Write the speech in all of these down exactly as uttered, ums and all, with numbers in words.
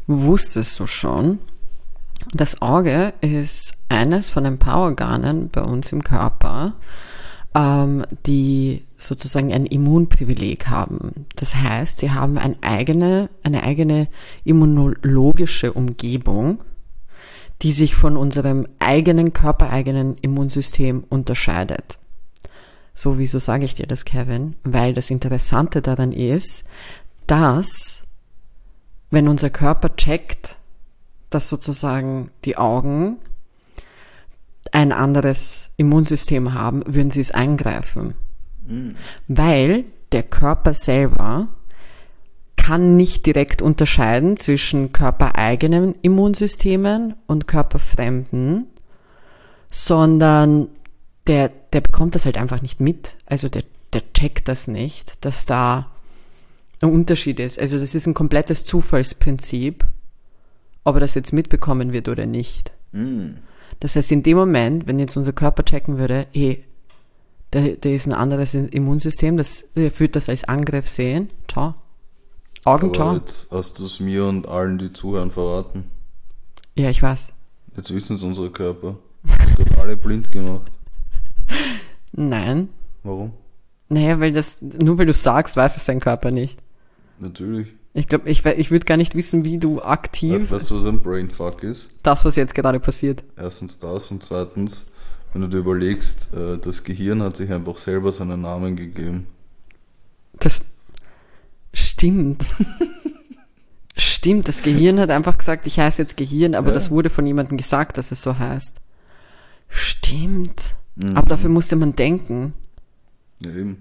Wusstest du schon, das Auge ist eines von den Powerorganen bei uns im Körper, ähm, die sozusagen ein Immunprivileg haben. Das heißt, sie haben eine eigene, eine eigene immunologische Umgebung, die sich von unserem eigenen, körpereigenen Immunsystem unterscheidet. So, wieso sage ich dir das, Kevin? Weil das Interessante daran ist, dass, wenn unser Körper checkt, dass sozusagen die Augen ein anderes Immunsystem haben, würden sie es eingreifen. Mhm. Weil der Körper selber kann nicht direkt unterscheiden zwischen körpereigenen Immunsystemen und körperfremden, sondern der, der bekommt das halt einfach nicht mit. Also der, der checkt das nicht, dass da ein Unterschied ist. Also das ist ein komplettes Zufallsprinzip, ob er das jetzt mitbekommen wird oder nicht. Mm. Das heißt, in dem Moment, wenn jetzt unser Körper checken würde, hey, da, da ist ein anderes Immunsystem, das der führt das als Angriff sehen, ciao. Augen, aber ciao. Jetzt hast du es mir und allen, die zuhören, verraten. Ja, ich weiß. Jetzt wissen es unsere Körper. Du hast gerade alle blind gemacht. Nein. Warum? Naja, weil das, nur weil du sagst, weiß es dein Körper nicht. Natürlich. Ich glaube, ich, ich würde gar nicht wissen, wie du aktiv... Weißt du, was ein Brainfuck ist? Das, was jetzt gerade passiert. Erstens das und zweitens, wenn du dir überlegst, das Gehirn hat sich einfach selber seinen Namen gegeben. Das stimmt. Stimmt, das Gehirn hat einfach gesagt, ich heiße jetzt Gehirn, aber ja. Das wurde von jemandem gesagt, dass es so heißt. Stimmt. Mhm. Aber dafür musste man denken. Ja, eben.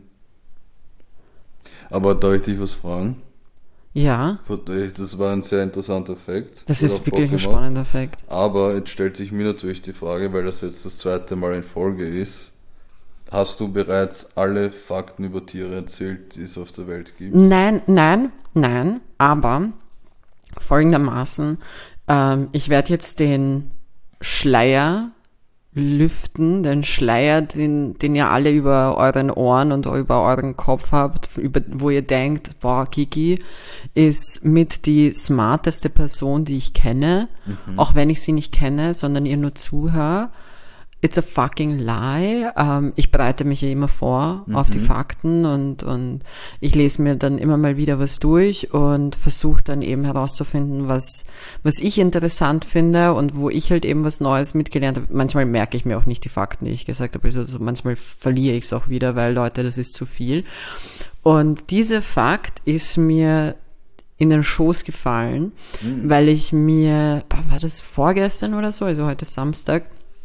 Aber darf ich dich was fragen? Ja. Das war ein sehr interessanter Fakt. Das ist wirklich ein spannender Fakt. Aber jetzt stellt sich mir natürlich die Frage, weil das jetzt das zweite Mal in Folge ist, hast du bereits alle Fakten über Tiere erzählt, die es auf der Welt gibt? Nein, nein, nein, aber folgendermaßen, ähm, ich werde jetzt den Schleier lüften, den Schleier, den, den ihr alle über euren Ohren und über euren Kopf habt, über, wo ihr denkt, boah, Kiki ist mit die smarteste Person, die ich kenne, mhm. auch wenn ich sie nicht kenne, sondern ihr nur zuhöre. It's a fucking lie. Ähm, ich bereite mich ja immer vor mhm. auf die Fakten und, und ich lese mir dann immer mal wieder was durch und versuche dann eben herauszufinden, was, was ich interessant finde und wo ich halt eben was Neues mitgelernt habe. Manchmal merke ich mir auch nicht die Fakten, die ich gesagt habe. Also manchmal verliere ich es auch wieder, weil Leute, das ist zu viel. Und dieser Fakt ist mir in den Schoß gefallen, mhm. weil ich mir, war das vorgestern oder so, also heute ist Samstag,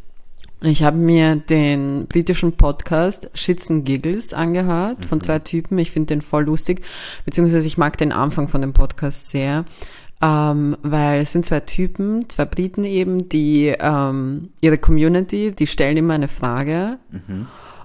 ich habe mir den britischen Podcast Shits and Giggles angehört mhm. von zwei Typen. Ich finde den voll lustig, beziehungsweise ich mag den Anfang von dem Podcast sehr, ähm, weil es sind zwei Typen, zwei Briten eben, die ähm, ihre Community, die stellen immer eine Frage mhm.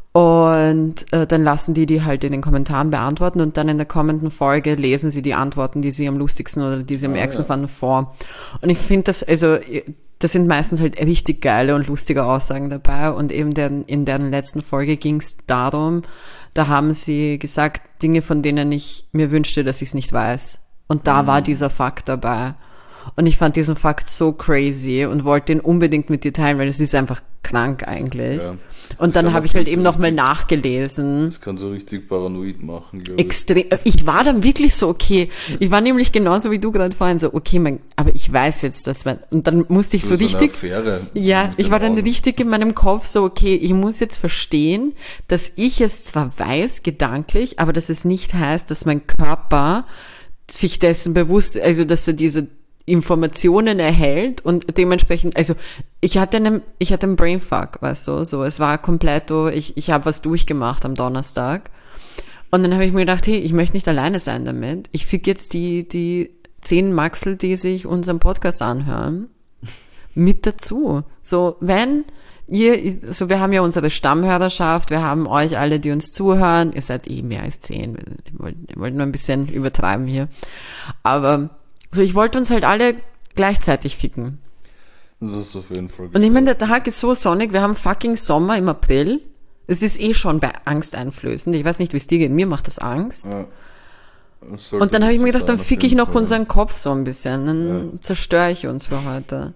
und äh, dann lassen die die halt in den Kommentaren beantworten und dann in der kommenden Folge lesen sie die Antworten, die sie am lustigsten oder die sie am ah, ärgsten ja. fanden, vor. Und ich finde das, also das sind meistens halt richtig geile und lustige Aussagen dabei und eben deren, in deren letzten Folge ging es darum, da haben sie gesagt, Dinge, von denen ich mir wünschte, dass ich es nicht weiß. Und da mhm. war dieser Fakt dabei. Und ich fand diesen Fakt so crazy und wollte den unbedingt mit dir teilen, weil es ist einfach krank eigentlich. Ja. Und dann habe ich halt eben so nochmal nachgelesen. Das kann so richtig paranoid machen, glaube ich. Extrem. Ich war dann wirklich so, okay, ich war nämlich genauso wie du gerade vorhin so, okay, mein, aber ich weiß jetzt, dass man, und dann musste ich so, so richtig, Affäre ja, ich war dann Augen. richtig in meinem Kopf so, okay, ich muss jetzt verstehen, dass ich es zwar weiß, gedanklich, aber dass es nicht heißt, dass mein Körper sich dessen bewusst, also dass er diese Informationen erhält und dementsprechend, also ich hatte einen, ich hatte einen Brainfuck, weißt du, so, es war komplett so, ich, ich habe was durchgemacht am Donnerstag und dann habe ich mir gedacht, hey, ich möchte nicht alleine sein damit, ich fick jetzt die, die zehn Maxel, die sich unseren Podcast anhören, mit dazu, so, wenn ihr, so, wir haben ja unsere Stammhörerschaft, wir haben euch alle, die uns zuhören, ihr seid eh mehr als zehn, ich wollte, ich wollte nur ein bisschen übertreiben hier, aber so, ich wollte uns halt alle gleichzeitig ficken. Das ist auf jeden Fall. Und ich meine, der Tag ist so sonnig, wir haben fucking Sommer im April. Es ist eh schon bei Angst einflößend. Ich weiß nicht, wie es dir geht. Mir macht das Angst. Ja. Sollte Und dann habe ich mir nicht so gedacht, dann sein, auf fick ich jeden noch Fall. unseren Kopf so ein bisschen. Dann Ja. zerstöre ich uns für heute.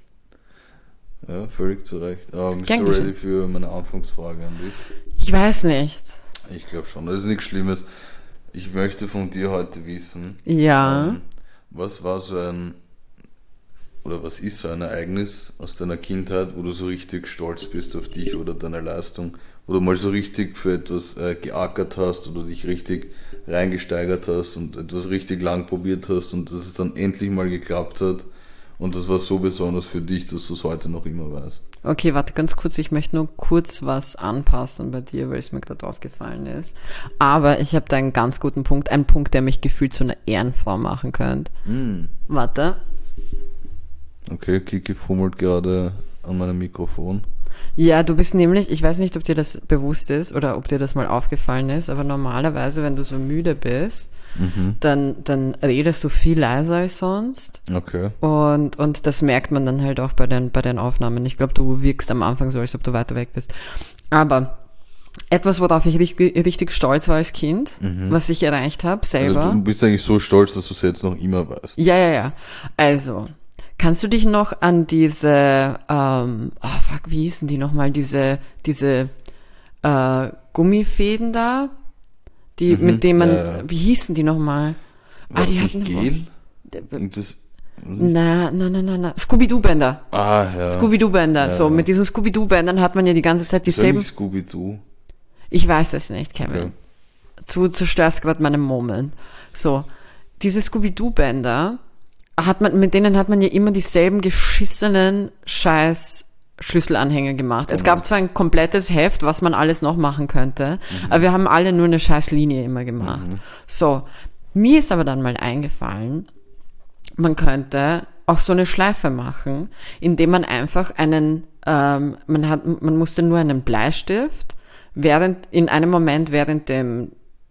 Ja, völlig zu Recht. Aber bist Gern du geschehen. ready für meine Anfangsfrage an dich? Ich weiß nicht. Ich glaube schon, das ist nichts Schlimmes. Ich möchte von dir heute wissen, Ja. ähm, was war so ein, oder was ist so ein Ereignis aus deiner Kindheit, wo du so richtig stolz bist auf dich oder deine Leistung, wo du mal so richtig für etwas äh, geackert hast oder dich richtig reingesteigert hast und etwas richtig lang probiert hast und dass es dann endlich mal geklappt hat und das war so besonders für dich, dass du es heute noch immer weißt. Okay, warte ganz kurz. Ich möchte nur kurz was anpassen bei dir, weil es mir gerade aufgefallen ist. Aber ich habe da einen ganz guten Punkt. Einen Punkt, der mich gefühlt zu einer Ehrenfrau machen könnte. Mm. Warte. Okay, Kiki fummelt gerade an meinem Mikrofon. Ja, du bist nämlich, ich weiß nicht, ob dir das bewusst ist oder ob dir das mal aufgefallen ist, aber normalerweise, wenn du so müde bist, Mhm. dann, dann redest du viel leiser als sonst. Okay. Und, und das merkt man dann halt auch bei den, bei den Aufnahmen. Ich glaube, du wirkst am Anfang so, als ob du weiter weg bist. Aber etwas, worauf ich richtig, richtig stolz war als Kind, was ich erreicht habe, Also selber. du bist eigentlich so stolz, dass du es jetzt noch immer weißt. Ja, ja, ja. Also, kannst du dich noch an diese, ähm, oh fuck, wie hießen die nochmal, diese, diese äh, Gummifäden da, die, Mhm, mit denen man, ja, ja. wie hießen die nochmal? War Ah, die das hatten nicht Gel? Und das, Na, na, na, na, na. Scooby-Doo-Bänder. ah, ja. Scooby-Doo-Bänder. Ja, so, ja. mit diesen Scooby-Doo-Bändern hat man ja die ganze Zeit Sag dieselben. nicht Scooby-Doo. Ich weiß es nicht, Kevin. Okay. Du zerstörst gerade meinen Moment. So, diese Scooby-Doo-Bänder hat man, mit denen hat man ja immer dieselben geschissenen Scheiß Schlüsselanhänger gemacht. Es gab zwar ein komplettes Heft, was man alles noch machen könnte, aber wir haben alle nur eine scheiß Linie immer gemacht. So, mir ist aber dann mal eingefallen, man könnte auch so eine Schleife machen, indem man einfach einen, ähm, man hat, man musste nur einen Bleistift während, in einem Moment während dem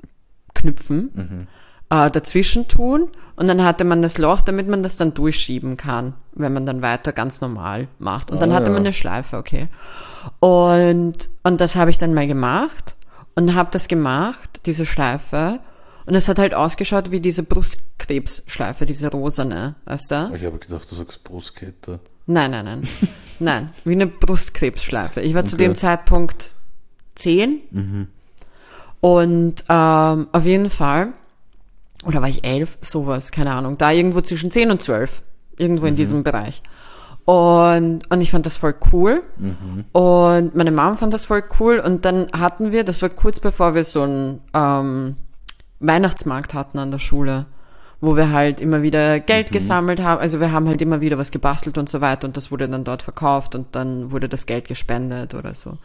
Knüpfen äh, dazwischen tun und dann hatte man das Loch, damit man das dann durchschieben kann, wenn man dann weiter ganz normal macht. Und dann Ah, hatte man ja. eine Schleife, okay. Und, und das habe ich dann mal gemacht und habe das gemacht, diese Schleife. Und es hat halt ausgeschaut wie diese Brustkrebsschleife, diese rosane, weißt du? Ich habe gedacht, du sagst Brustkette. Nein, nein, nein. Nein, wie eine Brustkrebsschleife. Ich war zu Okay. dem Zeitpunkt zehn. Und ähm, auf jeden Fall, oder war ich elf? Sowas, keine Ahnung. Da irgendwo zwischen zehn und zwölf. Irgendwo in diesem Bereich. Und, und ich fand das voll cool. Und meine Mom fand das voll cool. Und dann hatten wir, das war kurz bevor wir so einen ähm, Weihnachtsmarkt hatten an der Schule, wo wir halt immer wieder Geld gesammelt haben. Also wir haben halt immer wieder was gebastelt und so weiter. Und das wurde dann dort verkauft und dann wurde das Geld gespendet oder so.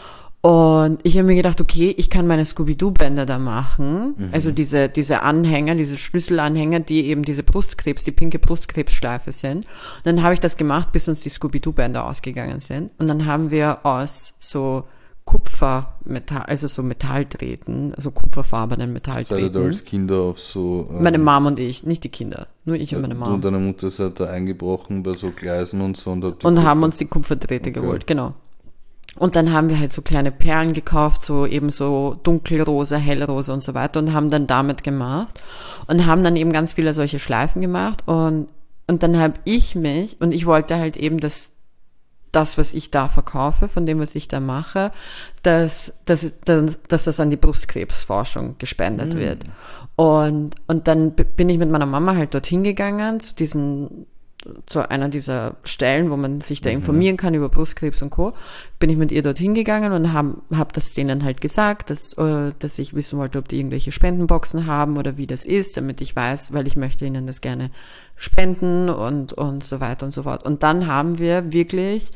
Und ich habe mir gedacht, okay, ich kann meine Scooby-Doo-Bänder da machen. Mhm. Also diese, diese Anhänger, diese Schlüsselanhänger, die eben diese Brustkrebs, die pinke Brustkrebsschleife sind. Und dann habe ich das gemacht, bis uns die Scooby-Doo-Bänder ausgegangen sind. Und dann haben wir aus so Kupfermetall, also so Metalldrähten, also kupferfarbenen Seid ihr da Metalldrähten. als Kinder auf so... ähm, Meine Mom und ich, nicht die Kinder, nur ich und meine Du Mom. und deine Mutter seid da eingebrochen bei so Gleisen und so und habt die Und haben Kupfer- uns die Kupferdrähte Okay. geholt, genau. Und dann haben wir halt so kleine Perlen gekauft, so eben so dunkelrosa, hellrosa und so weiter und haben dann damit gemacht und haben dann eben ganz viele solche Schleifen gemacht und, und dann habe ich mich, und ich wollte halt eben, dass das, was ich da verkaufe, von dem, was ich da mache, dass, dass, dass, dass das an die Brustkrebsforschung gespendet wird. Und, und dann b- bin ich mit meiner Mama halt dorthin gegangen, zu diesen, zu einer dieser Stellen, wo man sich da informieren kann über Brustkrebs und Co., bin ich mit ihr dorthin gegangen und habe hab das denen halt gesagt, dass, äh, dass ich wissen wollte, ob die irgendwelche Spendenboxen haben oder wie das ist, damit ich weiß, weil ich möchte ihnen das gerne spenden und, und so weiter und so fort. Und dann haben wir wirklich,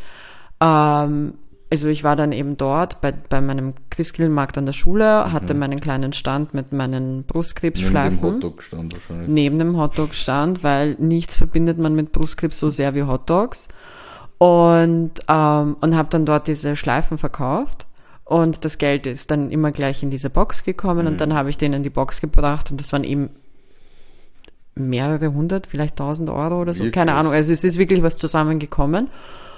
ähm, also ich war dann eben dort bei, bei meinem Christkindlmarkt an der Schule, hatte meinen kleinen Stand mit meinen Neben dem Brustkrebsschleifen. Hotdog stand wahrscheinlich. Neben dem Hotdog stand, weil nichts verbindet man mit Brustkrebs so sehr wie Hotdogs. Und, ähm, und habe dann dort diese Schleifen verkauft. Und das Geld ist dann immer gleich in diese Box gekommen. Und dann habe ich denen die Box gebracht. Und das waren eben mehrere hundert, vielleicht tausend Euro oder so. Wirklich? Keine Ahnung. Also es ist wirklich was zusammengekommen.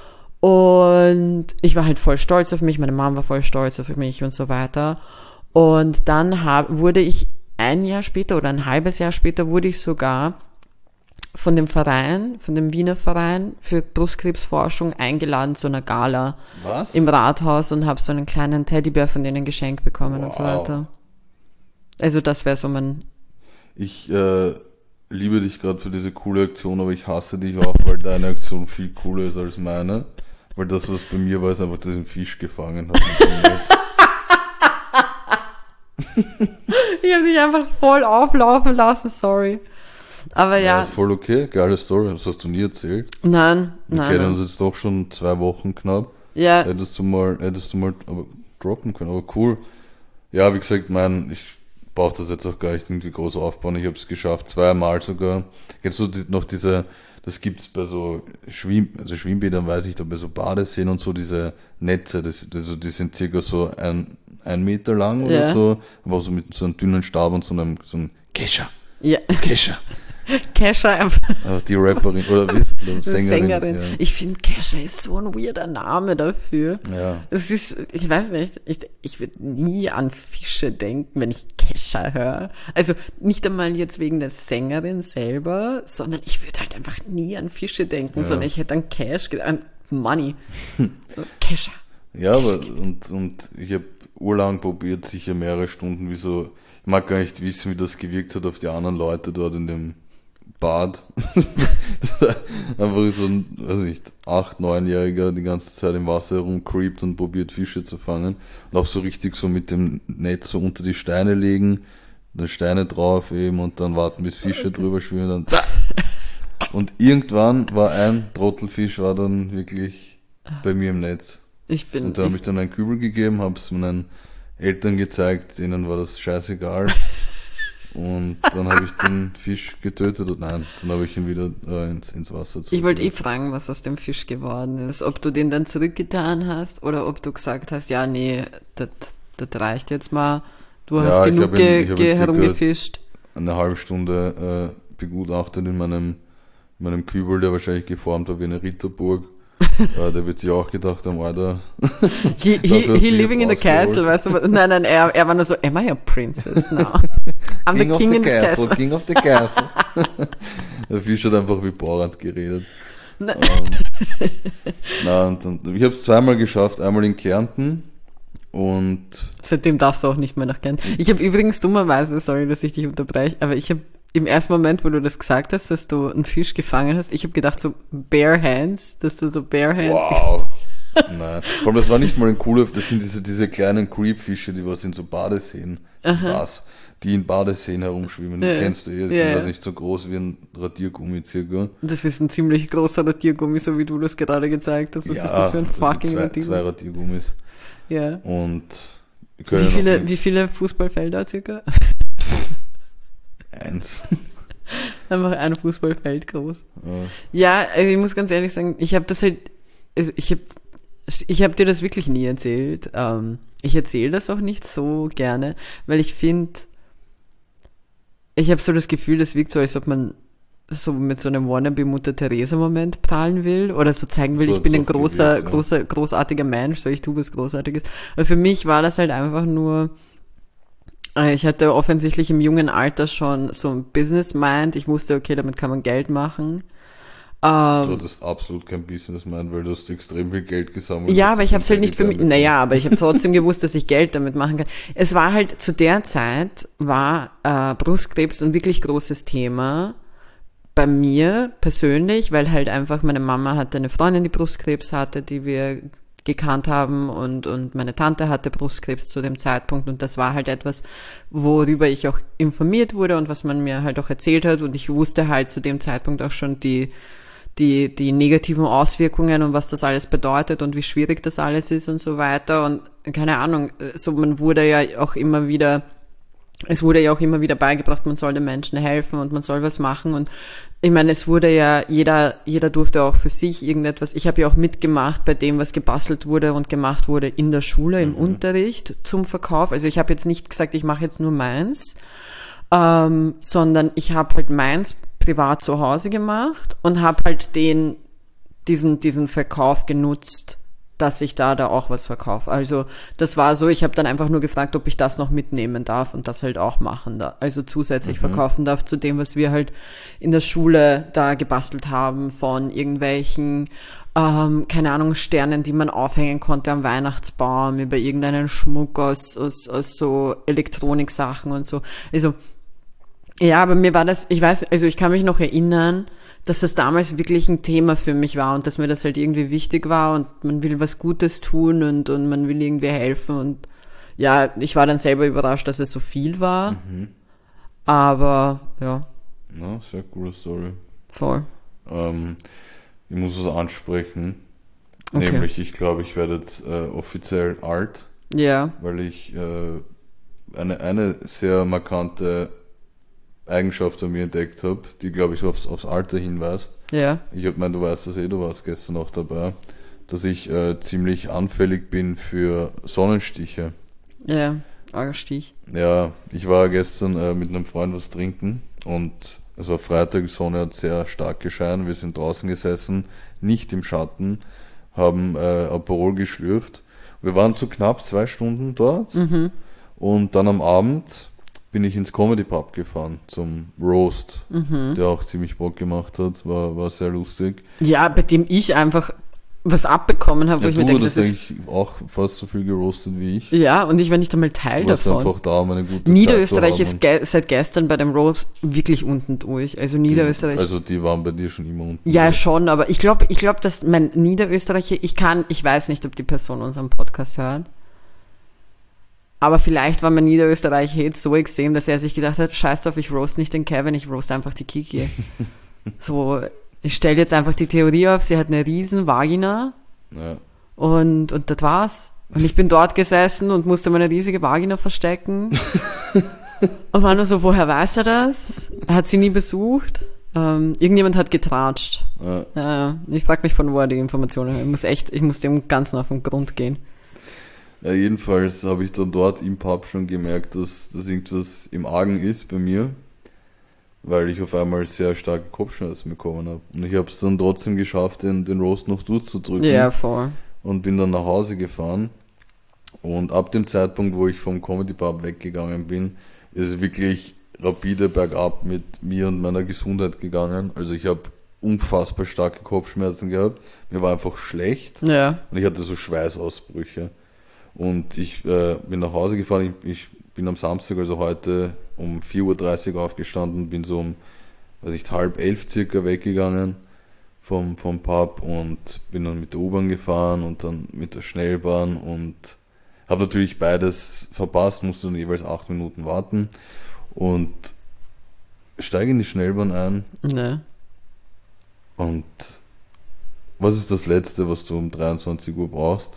Und ich war halt voll stolz auf mich. Meine Mom war voll stolz auf mich und so weiter. Und dann hab, wurde ich ein Jahr später oder ein halbes Jahr später wurde ich sogar von dem Verein, von dem Wiener Verein für Brustkrebsforschung eingeladen zu einer Gala Was? im Rathaus und habe so einen kleinen Teddybär von denen geschenkt bekommen Wow. und so weiter. Also das wäre so mein... Ich äh, liebe dich gerade für diese coole Aktion, aber ich hasse dich auch, weil deine Aktion viel cooler ist als meine. Weil das, was bei mir war, ist einfach, dass ich einen Fisch gefangen habe mit dem Netz. Ich habe dich einfach voll auflaufen lassen, sorry. Aber Ja, ja, ist voll okay, geile Story, das hast du nie erzählt. nein, Wir nein. kennen nein. uns jetzt doch schon zwei Wochen knapp. Ja, Hättest du mal, hättest du mal aber droppen können, aber cool. Ja, wie gesagt, mein, ich brauche das jetzt auch gar nicht irgendwie groß aufbauen. Ich habe es geschafft, zweimal sogar. Kennst du die, noch diese, das gibt's bei so Schwimm, also Schwimmbädern weiß ich, da bei so Badeseen und so, diese Netze, das, also die sind circa so ein, ein Meter lang oder Ja. so, aber so mit so einem dünnen Stab und so einem, so einem Kescher. ja. Kescher. Kesha einfach. Also die Rapperin oder wie? Oder Sängerin. Sängerin. Ja. Ich finde, Kesha ist so ein weirder Name dafür. Ja. Es ist, ich weiß nicht, ich, ich würde nie an Fische denken, wenn ich Kesha höre. Also nicht einmal jetzt wegen der Sängerin selber, sondern ich würde halt einfach nie an Fische denken, Ja. sondern ich hätte an Cash, gedacht, an Money. Kesha. Ja, aber und, und ich habe urlang probiert, sicher mehrere Stunden, wie so, ich mag gar nicht wissen, wie das gewirkt hat auf die anderen Leute dort in dem Bad. Einfach so ein, weiß nicht, acht, neunjähriger die ganze Zeit im Wasser herumcreept und probiert Fische zu fangen. Und auch so richtig so mit dem Netz so unter die Steine legen, dann Steine drauf eben und dann warten, bis Fische drüber schwimmen. Und, dann, und irgendwann war ein Trottelfisch, war dann wirklich bei mir im Netz. Ich bin, Und da habe ich, ich dann einen Kübel gegeben, habe es meinen Eltern gezeigt, denen war das scheißegal. Und dann habe ich den Fisch getötet und nein, dann habe ich ihn wieder äh, ins, ins Wasser ich wollte eh zurückgeworfen. fragen, was aus dem Fisch geworden ist. Ob du den dann zurückgetan hast oder ob du gesagt hast, ja, nee, das, das reicht jetzt mal. Du Ja, hast ich genug hab ihn- ge ich hab ihn ge circa- herumgefischt. Eine halbe Stunde äh, begutachtet in meinem, in meinem Kübel, der wahrscheinlich geformt war wie eine Ritterburg. äh, der wird sich auch gedacht haben, Alter. He, he, Dafür hast du he mich living in jetzt the castle, ausgeholt. weißt du? Nein, nein, er, er war nur so, am I a princess now? I'm the King of king the in the castle, castle. King of the castle. Der Fisch hat einfach wie Borans geredet. Na- Ähm, na, und, und ich habe es zweimal geschafft, einmal in Kärnten und Seitdem darfst du auch nicht mehr nach Kärnten. Ich habe übrigens dummerweise, sorry, dass ich dich unterbreche, aber ich habe im ersten Moment, wo du das gesagt hast, dass du einen Fisch gefangen hast, ich habe gedacht so bare hands, dass du so bare hands... wow. Nein, vor allem das war nicht mal ein cooler, das sind diese, diese kleinen Creepfische, die was in so Badeseen, was, die in Badeseen herumschwimmen, die Ja. kennst du eh, die Ja, sind ja. also nicht so groß wie ein Radiergummi circa. Das ist ein ziemlich großer Radiergummi, so wie du das gerade gezeigt hast. Was ist das für ein fucking zwei, Radiergummi? zwei Radiergummis Ja. und Wie die können noch viele, nichts. wie viele Fußballfelder circa? Eins. Einfach ein Fußballfeld groß. Ja. Ja, also ich muss ganz ehrlich sagen, ich habe das halt, also ich habe ich hab dir das wirklich nie erzählt. Ähm, ich erzähle das auch nicht so gerne, weil ich finde, ich habe so das Gefühl, das wirkt so, als ob man so mit so einem wannabe Mutter Teresa Moment prahlen will oder so zeigen will, So ich bin ein hat's auch großer, gewirkt, ja. großer, großartiger Mensch, so ich tue was Großartiges. Aber für mich war das halt einfach nur, äh, ich hatte offensichtlich im jungen Alter schon so ein Business Mind. Ich wusste, okay, damit kann man Geld machen. Du Ähm, hattest absolut kein Business Mind, weil du hast extrem viel Geld gesammelt. ja, hast aber ich kein habe es halt nicht für mich. Geld Naja, aber ich habe trotzdem gewusst, dass ich Geld damit machen kann. Es war halt zu der Zeit war äh, Brustkrebs ein wirklich großes Thema bei mir persönlich, weil halt einfach meine Mama hatte eine Freundin, die Brustkrebs hatte, die wir gekannt haben und und meine Tante hatte Brustkrebs zu dem Zeitpunkt und das war halt etwas, worüber ich auch informiert wurde und was man mir halt auch erzählt hat und ich wusste halt zu dem Zeitpunkt auch schon die die, die negativen Auswirkungen und was das alles bedeutet und wie schwierig das alles ist und so weiter und keine Ahnung, so man wurde ja auch immer wieder, es wurde ja auch immer wieder beigebracht, man soll den Menschen helfen und man soll was machen und ich meine, es wurde ja, jeder, jeder durfte auch für sich irgendetwas, ich habe ja auch mitgemacht bei dem, was gebastelt wurde und gemacht wurde in der Schule, im Unterricht zum Verkauf, also ich habe jetzt nicht gesagt, ich mache jetzt nur meins, ähm, sondern ich habe halt meins privat zu Hause gemacht und habe halt den diesen diesen Verkauf genutzt dass ich da da auch was verkaufe. Also das war so, ich habe dann einfach nur gefragt, ob ich das noch mitnehmen darf und das halt auch machen darf. Also zusätzlich mhm. verkaufen darf zu dem, was wir halt in der Schule da gebastelt haben von irgendwelchen, ähm, keine Ahnung, Sternen, die man aufhängen konnte am Weihnachtsbaum, über irgendeinen Schmuck aus, aus, aus so Elektroniksachen und so. Also ja, aber mir war das, ich weiß, also ich kann mich noch erinnern, dass das damals wirklich ein Thema für mich war und dass mir das halt irgendwie wichtig war und man will was Gutes tun und, und man will irgendwie helfen und ja, ich war dann selber überrascht, dass es so viel war, Mhm. aber ja, Na, sehr coole Story. voll. Ähm, ich muss was ansprechen. Okay. Nämlich, ich glaube, ich werde jetzt äh, offiziell alt, Ja, weil ich äh, eine, eine sehr markante Eigenschaft an mir entdeckt habe, die, glaube ich, aufs, aufs Alter hinweist. ja, Ich habe mein, du weißt das eh, du warst gestern auch dabei, dass ich äh, ziemlich anfällig bin für Sonnenstiche. ja, arger Stich. Ja, ich war gestern äh, mit einem Freund was trinken und es war Freitag, die Sonne hat sehr stark gescheint, wir sind draußen gesessen, nicht im Schatten, haben äh, Aperol geschlürft. Wir waren zu knapp zwei Stunden dort Mhm. und dann am Abend bin ich ins Comedy Pub gefahren zum Roast, Mhm. der auch ziemlich Bock gemacht hat, war, war sehr lustig. Ja, bei dem ich einfach was abbekommen habe, wo Ja, ich du mir denke, das hast ist, eigentlich auch fast so viel geroastet wie ich. ja, und ich war nicht einmal Teil Du warst davon. einfach da, um eine gute Niederösterreich Zeit zu ist ge- seit gestern bei dem Roast wirklich unten durch. Also haben. Niederösterreich. Also die waren bei dir schon immer unten. Ja, schon, aber ich glaube, ich glaube, dass mein Niederösterreicher, ich kann, ich weiß nicht, ob die Person unseren Podcast hört. Aber vielleicht war mein Niederösterreicher jetzt so extrem, dass er sich gedacht hat, scheiß drauf, ich roast nicht den Kevin, ich roast einfach die Kiki. So, ich stelle jetzt einfach die Theorie auf, sie hat eine riesen Vagina Ja. und, und das war's. Und ich bin dort gesessen und musste meine riesige Vagina verstecken. Und war nur so, woher weiß er das? Er hat sie nie besucht. Ähm, irgendjemand hat getratscht. Ja. Ja, ich frage mich, von wo er die Informationen hat. Ich muss echt, ich muss dem Ganzen auf den Grund gehen. Ja, jedenfalls habe ich dann dort im Pub schon gemerkt, dass, dass irgendwas im Argen ist bei mir, weil ich auf einmal sehr starke Kopfschmerzen bekommen habe. Und ich habe es dann trotzdem geschafft, den, den Roast noch durchzudrücken Ja, voll. und bin dann nach Hause gefahren. Und ab dem Zeitpunkt, wo ich vom Comedy Pub weggegangen bin, ist es wirklich rapide bergab mit mir und meiner Gesundheit gegangen. Also ich habe unfassbar starke Kopfschmerzen gehabt. Mir war einfach schlecht. Ja. Und ich hatte so Schweißausbrüche. Und ich äh, bin nach Hause gefahren. Ich, ich bin am Samstag, also heute, um vier Uhr dreißig aufgestanden, bin so um, weiß ich, halb elf circa weggegangen vom, vom Pub und bin dann mit der U-Bahn gefahren und dann mit der Schnellbahn und habe natürlich beides verpasst, musste dann jeweils acht Minuten warten und steige in die Schnellbahn ein Ne. und was ist das Letzte, was du um dreiundzwanzig Uhr brauchst?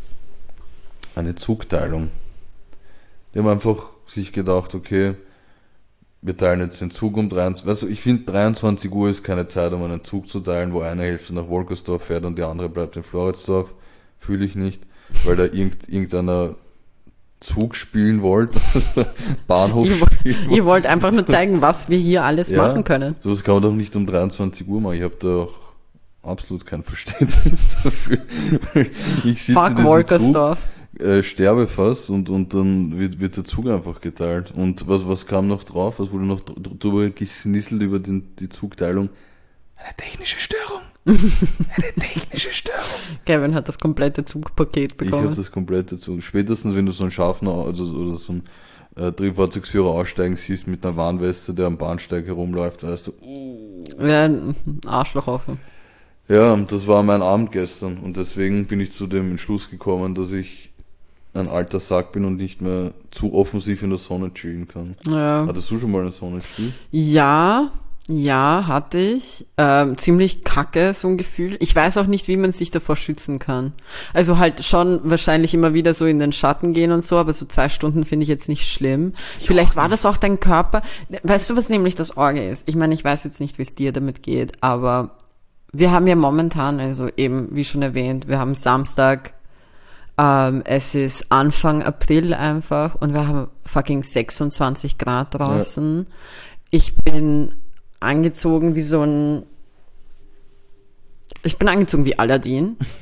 Eine Zugteilung. Die haben einfach sich gedacht, okay, wir teilen jetzt den Zug um dreiundzwanzig. Also ich finde, dreiundzwanzig Uhr ist keine Zeit, um einen Zug zu teilen, wo eine Hälfte nach Wolkersdorf fährt und die andere bleibt in Floridsdorf. Fühle ich nicht, weil da irgend, irgendeiner Zug spielen wollte, Bahnhof Ich, spielen wollte. ich wollte einfach nur zeigen, was wir hier alles Ja. machen können. Sowas kann man doch nicht um dreiundzwanzig Uhr machen. Ich habe da auch absolut kein Verständnis dafür. Ich sitze in Fuck diesem Zug, Wolkersdorf. äh, sterbe fast und, und dann wird, wird der Zug einfach geteilt. Und was, was kam noch drauf? Was wurde noch dr- drüber gesnisselt über den, die Zugteilung? Eine technische Störung. Eine technische Störung. Kevin hat das komplette Zugpaket Ich habe bekommen. das komplette Zug. Spätestens, wenn du so einen Schaffner also, oder so einen äh, Triebfahrzeugsführer aussteigen siehst mit einer Warnweste, der am Bahnsteig herumläuft, weißt du, uh. Ja, ein Arschloch offen. Ja, das war mein Abend gestern und deswegen bin ich zu dem Entschluss gekommen, dass ich ein alter Sack bin und nicht mehr zu offensiv in der Sonne chillen kann. Ja. Hattest du schon mal einen Sonnenstiel? Ja, ja, hatte ich. Ähm, ziemlich kacke, so ein Gefühl. Ich weiß auch nicht, wie man sich davor schützen kann. Also halt schon wahrscheinlich immer wieder so in den Schatten gehen und so, aber so zwei Stunden finde ich jetzt nicht schlimm. Vielleicht war das auch dein Körper. Weißt du, was nämlich das Orge ist? Ich meine, ich weiß jetzt nicht, wie es dir damit geht, aber wir haben ja momentan, also eben, wie schon erwähnt, wir haben Samstag, ähm, es ist Anfang April einfach und wir haben fucking sechsundzwanzig Grad draußen. Ja. Ich bin angezogen wie so ein, ich bin angezogen wie Aladdin.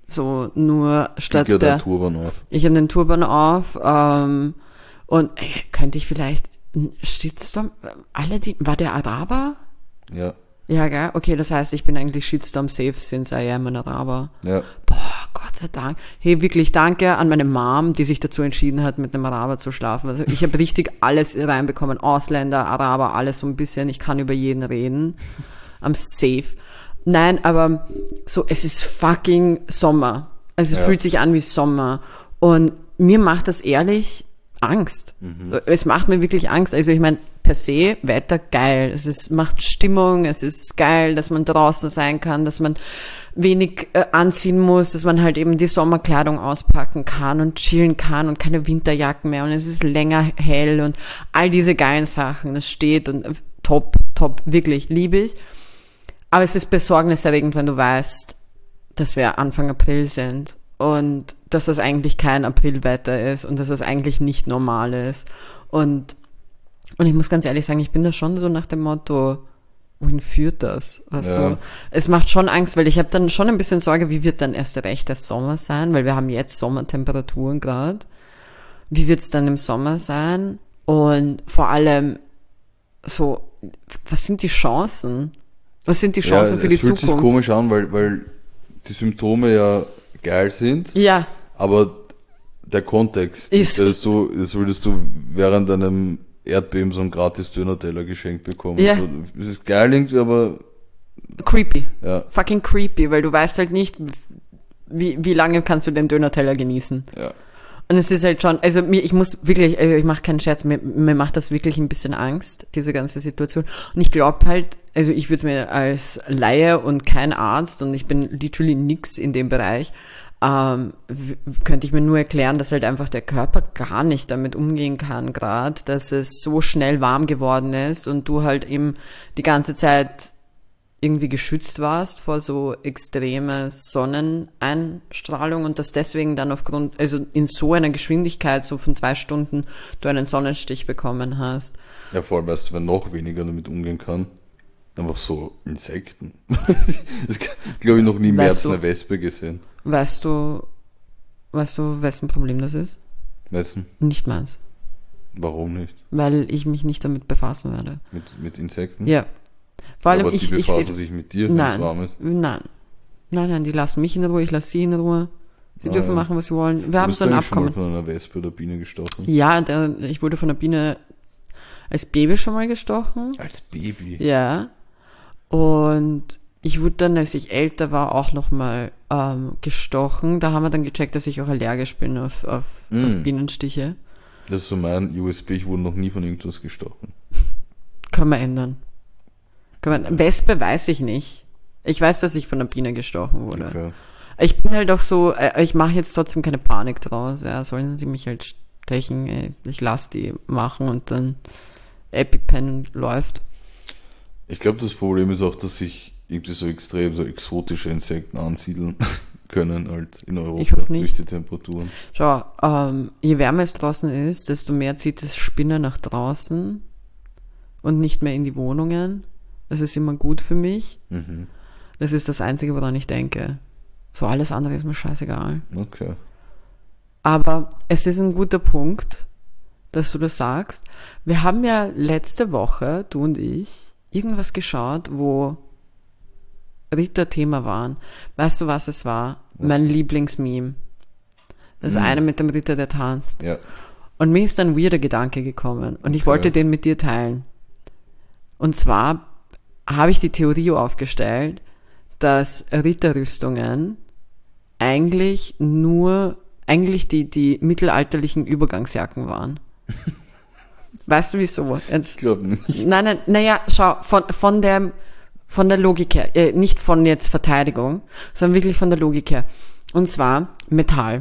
So nur statt Ich der... den Turban auf. Ich habe den Turban auf ähm, und ey, könnte ich vielleicht einen Shitstorm... Alle die... War der Araber? Ja. Ja, gell? Okay, das heißt, ich bin eigentlich Shitstorm safe since I am an Araber. Ja. Boah, Gott sei Dank. Hey, wirklich danke an meine Mom, die sich dazu entschieden hat, mit einem Araber zu schlafen. Also ich habe richtig alles reinbekommen. Ausländer, Araber, alles so ein bisschen. Ich kann über jeden reden. I'm safe. Nein, aber so, es ist fucking Sommer. Also es Ja. fühlt sich an wie Sommer. Und mir macht das ehrlich Angst. Mhm. Es macht mir wirklich Angst. Also ich meine, per se, Wetter geil. Es ist, macht Stimmung, es ist geil, dass man draußen sein kann, dass man wenig äh, anziehen muss, dass man halt eben die Sommerkleidung auspacken kann und chillen kann und keine Winterjacken mehr und es ist länger hell und all diese geilen Sachen. Das steht und äh, top, top, wirklich, liebe ich. Aber es ist besorgniserregend, wenn du weißt, dass wir Anfang April sind und dass das eigentlich kein Aprilwetter ist und dass das eigentlich nicht normal ist. Und, und ich muss ganz ehrlich sagen, ich bin da schon so nach dem Motto, wohin führt das? Also, Ja. es macht schon Angst, weil ich habe dann schon ein bisschen Sorge, wie wird dann erst recht der Sommer sein, weil wir haben jetzt Sommertemperaturen gerade. Wie wird es dann im Sommer sein? Und vor allem so, was sind die Chancen? Was sind die Chancen ja, für die es fühlt sich Zukunft? komisch an, weil, weil die Symptome ja geil sind, Ja, aber der Kontext Ist- ist ja so, als würdest du während einem Erdbeben so einen gratis Döner-Teller geschenkt bekommen. Ja. So, es ist geil irgendwie, aber creepy. ja, Fucking creepy, weil du weißt halt nicht, wie, wie lange kannst du den Döner-Teller genießen. ja. Und es ist halt schon, also mir, ich muss wirklich, also ich mache keinen Scherz, mir, mir macht das wirklich ein bisschen Angst, diese ganze Situation. Und ich glaube halt, also ich würde mir als Laie und kein Arzt und ich bin literally nix in dem Bereich, ähm, w- könnte ich mir nur erklären, dass halt einfach der Körper gar nicht damit umgehen kann gerade, dass es so schnell warm geworden ist und du halt eben die ganze Zeit irgendwie geschützt warst vor so extreme Sonneneinstrahlung und dass deswegen dann aufgrund, also in so einer Geschwindigkeit, so von zwei Stunden, du einen Sonnenstich bekommen hast. Ja, vor allem, weißt du, wer noch weniger damit umgehen kann, einfach so Insekten. Das glaube ich noch nie mehr Weißt als du- eine Wespe gesehen. Weißt du, weißt du, wessen Problem das ist? Weißt du, Nicht meins. warum nicht? Weil ich mich nicht damit befassen werde. Mit, mit Insekten? Ja. Vor allem, aber ich, die ich befassen seh- sich mit dir, wenn es Nein, warm ist. nein. Nein, nein, die lassen mich in Ruhe, ich lasse sie in Ruhe. Sie Ah, dürfen ja. machen, was sie wollen. Wir haben Bist so du ein eigentlich schon mal Abkommen. von einer Wespe oder Biene gestochen? Ja, der, ich wurde von der Biene als Baby schon mal gestochen. Als Baby? Ja. Und ich wurde dann, als ich älter war, auch nochmal ähm, gestochen. Da haben wir dann gecheckt, dass ich auch allergisch bin auf, auf, Mm. auf Bienenstiche. Das ist so mein U S B, ich wurde noch nie von irgendwas gestochen. Können wir ändern. Können wir, Wespe weiß ich nicht. Ich weiß, dass ich von der Biene gestochen wurde. Okay. Ich bin halt auch so, äh, ich mache jetzt trotzdem keine Panik draus. Ja, sollen sie mich halt stechen, ey. Ich lasse die machen und dann EpiPen läuft. Ich glaube, das Problem ist auch, dass sich irgendwie so extrem so exotische Insekten ansiedeln können halt in Europa Ich hoffe nicht. durch die Temperaturen. Schau, ähm, je wärmer es draußen ist, desto mehr zieht das Spinner nach draußen und nicht mehr in die Wohnungen. Das ist immer gut für mich. Mhm. Das ist das Einzige, woran ich denke. So alles andere ist mir scheißegal. Okay. Aber es ist ein guter Punkt, dass du das sagst. Wir haben ja letzte Woche, du und ich, irgendwas geschaut, wo Ritter Thema waren. Weißt du, was es war? Was? Mein Lieblingsmeme. Das Mhm. eine mit dem Ritter, der tanzt. Ja. Und mir ist ein weirder Gedanke gekommen und ich Okay. wollte den mit dir teilen. Und zwar habe ich die Theorie aufgestellt, dass Ritterrüstungen eigentlich nur, eigentlich die, die mittelalterlichen Übergangsjacken waren. Weißt du wieso? Jetzt, Ich glaube nicht. nein, nein, naja, schau, von, von der, von der Logik her, äh, nicht von jetzt Verteidigung, sondern wirklich von der Logik her. Und zwar Metall.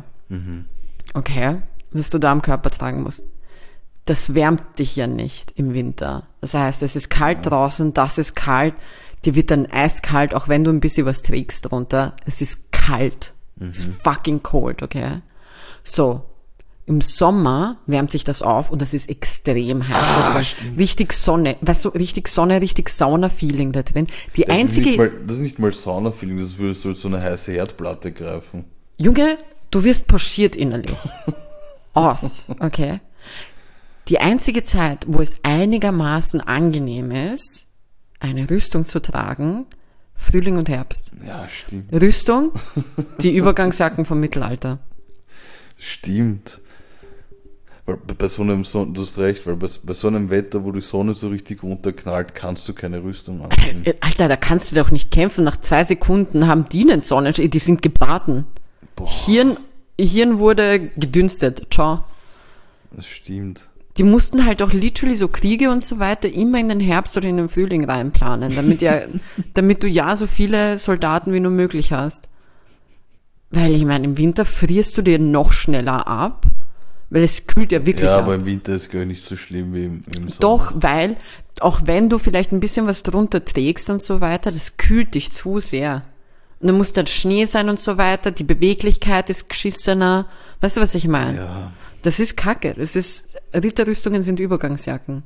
Okay, was du da am Körper tragen musst. Das wärmt dich ja nicht im Winter. Das heißt, es ist kalt draußen, das ist kalt, dir wird dann eiskalt, auch wenn du ein bisschen was trägst drunter. Es ist kalt. Es ist fucking cold, okay? So. Im Sommer wärmt sich das auf und das ist extrem heiß. Ah, da drin. stimmt. Richtig Sonne, weißt du, richtig Sonne, richtig Sauna-Feeling da drin. Die Das ist, einzige, nicht mal, das ist nicht mal Sauna-Feeling, das würde so, so eine heiße Herdplatte greifen. Junge, du wirst pochiert innerlich. Aus, okay? Die einzige Zeit, wo es einigermaßen angenehm ist, eine Rüstung zu tragen, Frühling und Herbst. Ja, stimmt. Rüstung, die Übergangsjacken vom Mittelalter. Stimmt. Weil bei so einem, Son- du hast recht, weil bei, bei so einem Wetter, wo die Sonne so richtig runterknallt, kannst du keine Rüstung anziehen. Äh, Alter, da kannst du doch nicht kämpfen. Nach zwei Sekunden haben die einen Sonnenschein, die sind gebraten. Boah, Hirn, Hirn wurde gedünstet. Ciao. das stimmt. Die mussten halt auch literally so Kriege und so weiter immer in den Herbst oder in den Frühling reinplanen, damit ja, damit du ja so viele Soldaten wie nur möglich hast. Weil ich meine, im Winter frierst du dir noch schneller ab, weil es kühlt ja wirklich Ja, ab. aber im Winter ist gar nicht so schlimm wie im, im Sommer. Doch, weil, auch wenn du vielleicht ein bisschen was drunter trägst und so weiter, das kühlt dich zu sehr. Und dann muss dann Schnee sein und so weiter, die Beweglichkeit ist geschissener. Weißt du, was ich meine? Ja, Das ist Kacke. Das ist, Ritterrüstungen sind Übergangsjacken.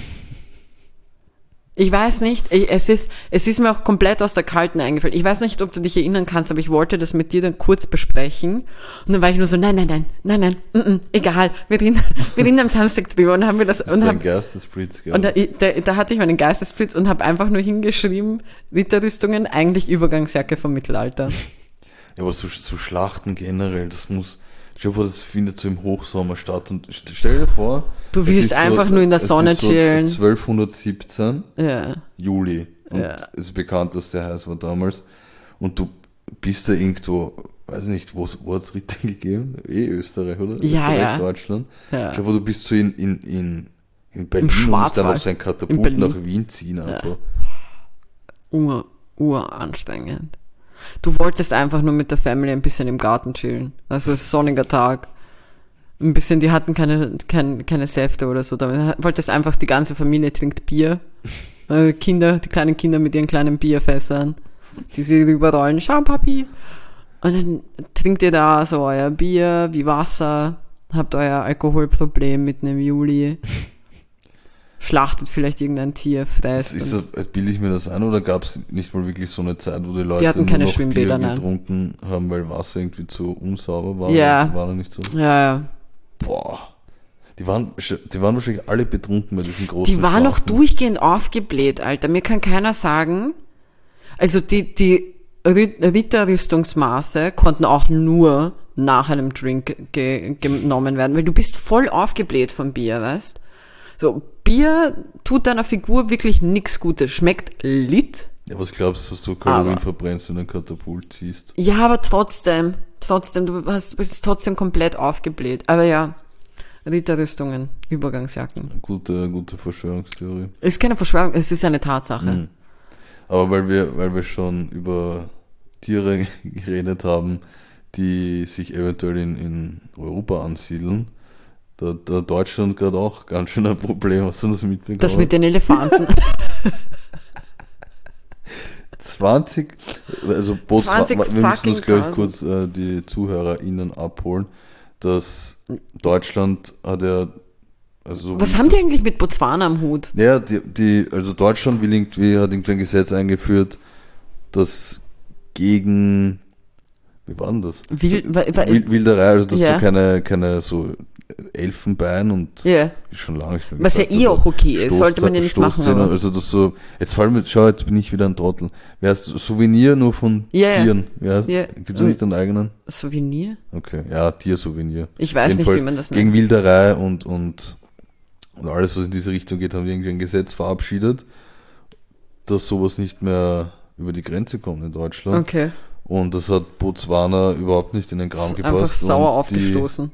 Ich weiß nicht, ich- es ist, es ist mir auch komplett aus der Kalten eingefallen. Ich weiß nicht, ob du dich erinnern kannst, aber ich wollte das mit dir dann kurz besprechen. Und dann war ich nur so, nein, nein, nein, nein, nein, mm, mm, egal. Wir reden, wir reden am Samstag drüber und haben wir das, das und ist ein hab, Geistesblitz, gell? und da, da, da hatte ich meinen Geistesblitz und habe einfach nur hingeschrieben, Ritterrüstungen, eigentlich Übergangsjacke vom Mittelalter. Ja, aber so, so Schlachten generell, das muss, stell dir vor, das findet so im Hochsommer statt und st- stell dir vor, Du es willst ist einfach nur in der es Sonne ist so chillen. zwölfhundertsiebzehn, Ja. Juli, und Ja. es ist bekannt, dass der heiß war damals, und du bist da irgendwo, weiß nicht, wo, wo hat es Ritter gegeben? Eh Österreich, oder? Ja, Österreich, ja. Deutschland. Ja. Stell dir vor, du bist so in, in, in, in Berlin und musst Schwarzwald. einfach so ein In Katapult Berlin. nach Wien ziehen einfach. Ur, uranstrengend. Du wolltest einfach nur mit der Family ein bisschen im Garten chillen. Also es ist sonniger Tag. Ein bisschen, die hatten keine, keine, keine Säfte oder so. Da wolltest einfach, die ganze Familie trinkt Bier. Äh, Kinder, die kleinen Kinder mit ihren kleinen Bierfässern, die sie rüberrollen. Schau, Papi. Und dann trinkt ihr da so euer Bier wie Wasser, habt euer Alkoholproblem mitten im Juli. Schlachtet vielleicht irgendein Tier, Ist, fresst. ist und- das, bilde ich mir das ein, oder gab es nicht mal wirklich so eine Zeit, wo die Leute Die hatten nur keine noch Schwimmbäder, Bier nein. getrunken haben, weil Wasser irgendwie zu unsauber war? Ja. War da nicht so? Ja, ja. Boah. Die waren, die waren wahrscheinlich alle betrunken bei diesen großen Die war noch Schlachten. durchgehend aufgebläht, Alter. Mir kann keiner sagen, also die, die Rit- Ritterrüstungsmaße konnten auch nur nach einem Drink ge genommen werden, weil du bist voll aufgebläht vom Bier, weißt? So, Bier tut deiner Figur wirklich nix Gutes. Schmeckt lit. Ja, was glaubst du, was du Kalorien verbrennst, wenn du ein Katapult ziehst? Ja, aber trotzdem, trotzdem, du hast, bist trotzdem komplett aufgebläht. Aber ja, Ritterrüstungen, Übergangsjacken. Gute, gute Verschwörungstheorie. Ist keine Verschwörung, es ist eine Tatsache. Mhm. Aber weil wir, weil wir schon über Tiere geredet haben, die sich eventuell in, in Europa ansiedeln, da, da Deutschland gerade auch ganz schön ein Problem. Hast du das mitbekommen? Das mit den Elefanten. zwanzig, also Botswana, zwanzig wir müssen das gleich fucking kurz äh, die ZuhörerInnen abholen, dass Deutschland hat ja, also Was wie haben das- die eigentlich mit Botswana am Hut? Ja, die, die, also Deutschland will irgendwie, hat irgendwie ein Gesetz eingeführt, das gegen, wie war denn das? Wil- wa- wa- Wild, Wilderei, also dass Ja. du keine, keine so Elfenbein und Ja. schon lange nicht mehr Was ja gesagt, eh also auch okay ist, sollte man ja nicht machen, Stoßzähne, aber- also das so, jetzt fall mir, schau, jetzt bin ich wieder ein Trottel. Wer heißt Souvenir nur von Ja, ja. Tieren? Ja, Ja. Gibt es nicht einen eigenen? Souvenir? Okay, ja, Tiersouvenir. Ich weiß nicht, wie man das Gegen nennt. Wilderei und, und, und alles, was in diese Richtung geht, haben die irgendwie ein Gesetz verabschiedet, dass sowas nicht mehr über die Grenze kommt in Deutschland. Okay. Und das hat Botswana überhaupt nicht in den Kram gepasst. Einfach sauer und die- aufgestoßen.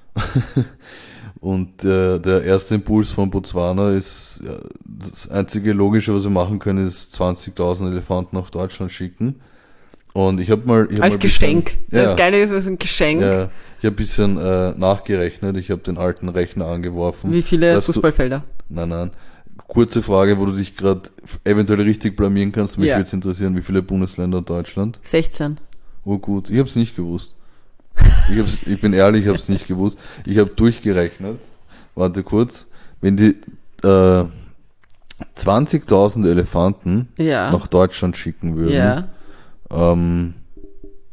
Und der, der erste Impuls von Botswana ist, ja, das einzige Logische, was wir machen können, ist zwanzigtausend Elefanten nach Deutschland schicken. Und ich habe mal... Ich hab Als mal ein bisschen- Geschenk. Ja, Das Geile ist, es ist ein Geschenk. ja, ich habe ein bisschen äh, nachgerechnet. Ich habe den alten Rechner angeworfen. Wie viele Weißt du- Fußballfelder? Nein, nein. Kurze Frage, wo du dich gerade eventuell richtig blamieren kannst. Mich Ja. würde es interessieren, wie viele Bundesländer hat Deutschland? sechzehn. Oh gut, ich habe es nicht gewusst. Ich, hab's, ich bin ehrlich, ich habe es nicht gewusst. Ich habe durchgerechnet. Warte kurz. Wenn die äh, zwanzigtausend Elefanten Ja. nach Deutschland schicken würden, Ja. ähm,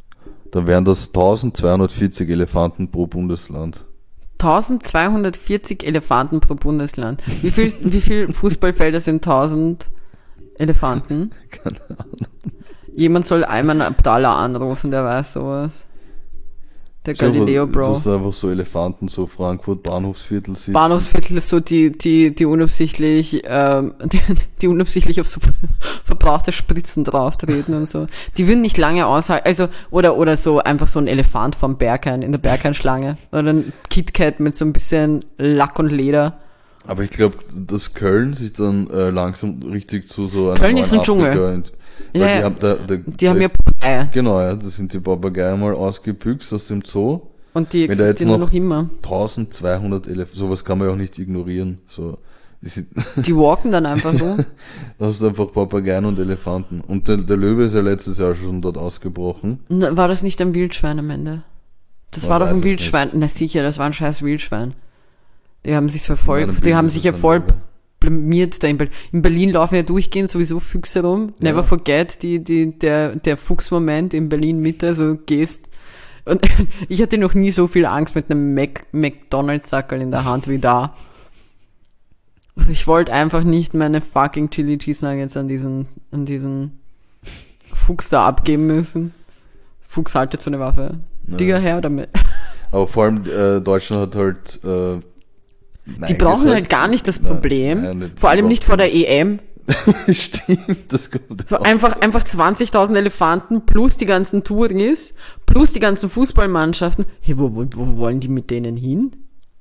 dann wären das eintausendzweihundertvierzig Elefanten pro Bundesland. eintausendzweihundertvierzig Elefanten pro Bundesland. Wie viel, wie viel Fußballfelder sind tausend Elefanten? Keine Ahnung. Jemand soll Ayman Abdallah anrufen, der weiß sowas. Der Galileo Bro. Du hast einfach so Elefanten, so Frankfurt Bahnhofsviertel sitzen. Bahnhofsviertel ist so die, die, die unabsichtlich, ähm, die, die unabsichtlich auf so verbrauchte Spritzen drauftreten und so. Die würden nicht lange aushalten, also, oder, oder so einfach so ein Elefant vom Berghain, in der Berghain-Schlange. Oder ein KitKat mit so ein bisschen Lack und Leder. Aber ich glaube, dass Köln sich dann äh, langsam richtig zu so Köln ist ein Dschungel. Weil Ja, die haben, da, da, die haben ja ist, Papageien. Genau, ja, das sind die Papageien mal ausgebüxt aus dem Zoo. Und die Wenn da jetzt existieren noch noch immer. eintausendzweihundert Elefanten, sowas kann man ja auch nicht ignorieren. So, die sind, Die walken dann einfach so. da hast du einfach Papageien und Elefanten. Und der, der Löwe ist ja letztes Jahr schon dort ausgebrochen. Na, war das nicht ein Wildschwein am Ende? Das Man war doch weiß ein es Wildschwein. nicht. Na sicher, das war ein scheiß Wildschwein. Die haben sich voll, Meine die Bild haben ist sich es ja ein voll Löwe. blamiert da in Berlin. In Berlin laufen ja durchgehend sowieso Füchse rum. Ja. Never forget, die, die, der, der Fuchsmoment in Berlin Mitte, so gehst. Und ich hatte noch nie so viel Angst mit einem Mac, McDonalds-Sackerl in der Hand wie da. Also ich wollte einfach nicht meine fucking Chili Cheese Nuggets an diesen, an diesen Fuchs da abgeben müssen. Fuchs haltet so eine Waffe. Ja. Digga, her damit. Aber vor allem äh, Deutschland hat halt äh, Die brauchen halt gar nicht das Problem. Nein, nein, vor allem nicht vor der E M. Stimmt, das kommt So auch. einfach, einfach zwanzigtausend Elefanten plus die ganzen Touris plus die ganzen Fußballmannschaften. Hey, wo, wo, wo wollen die mit denen hin?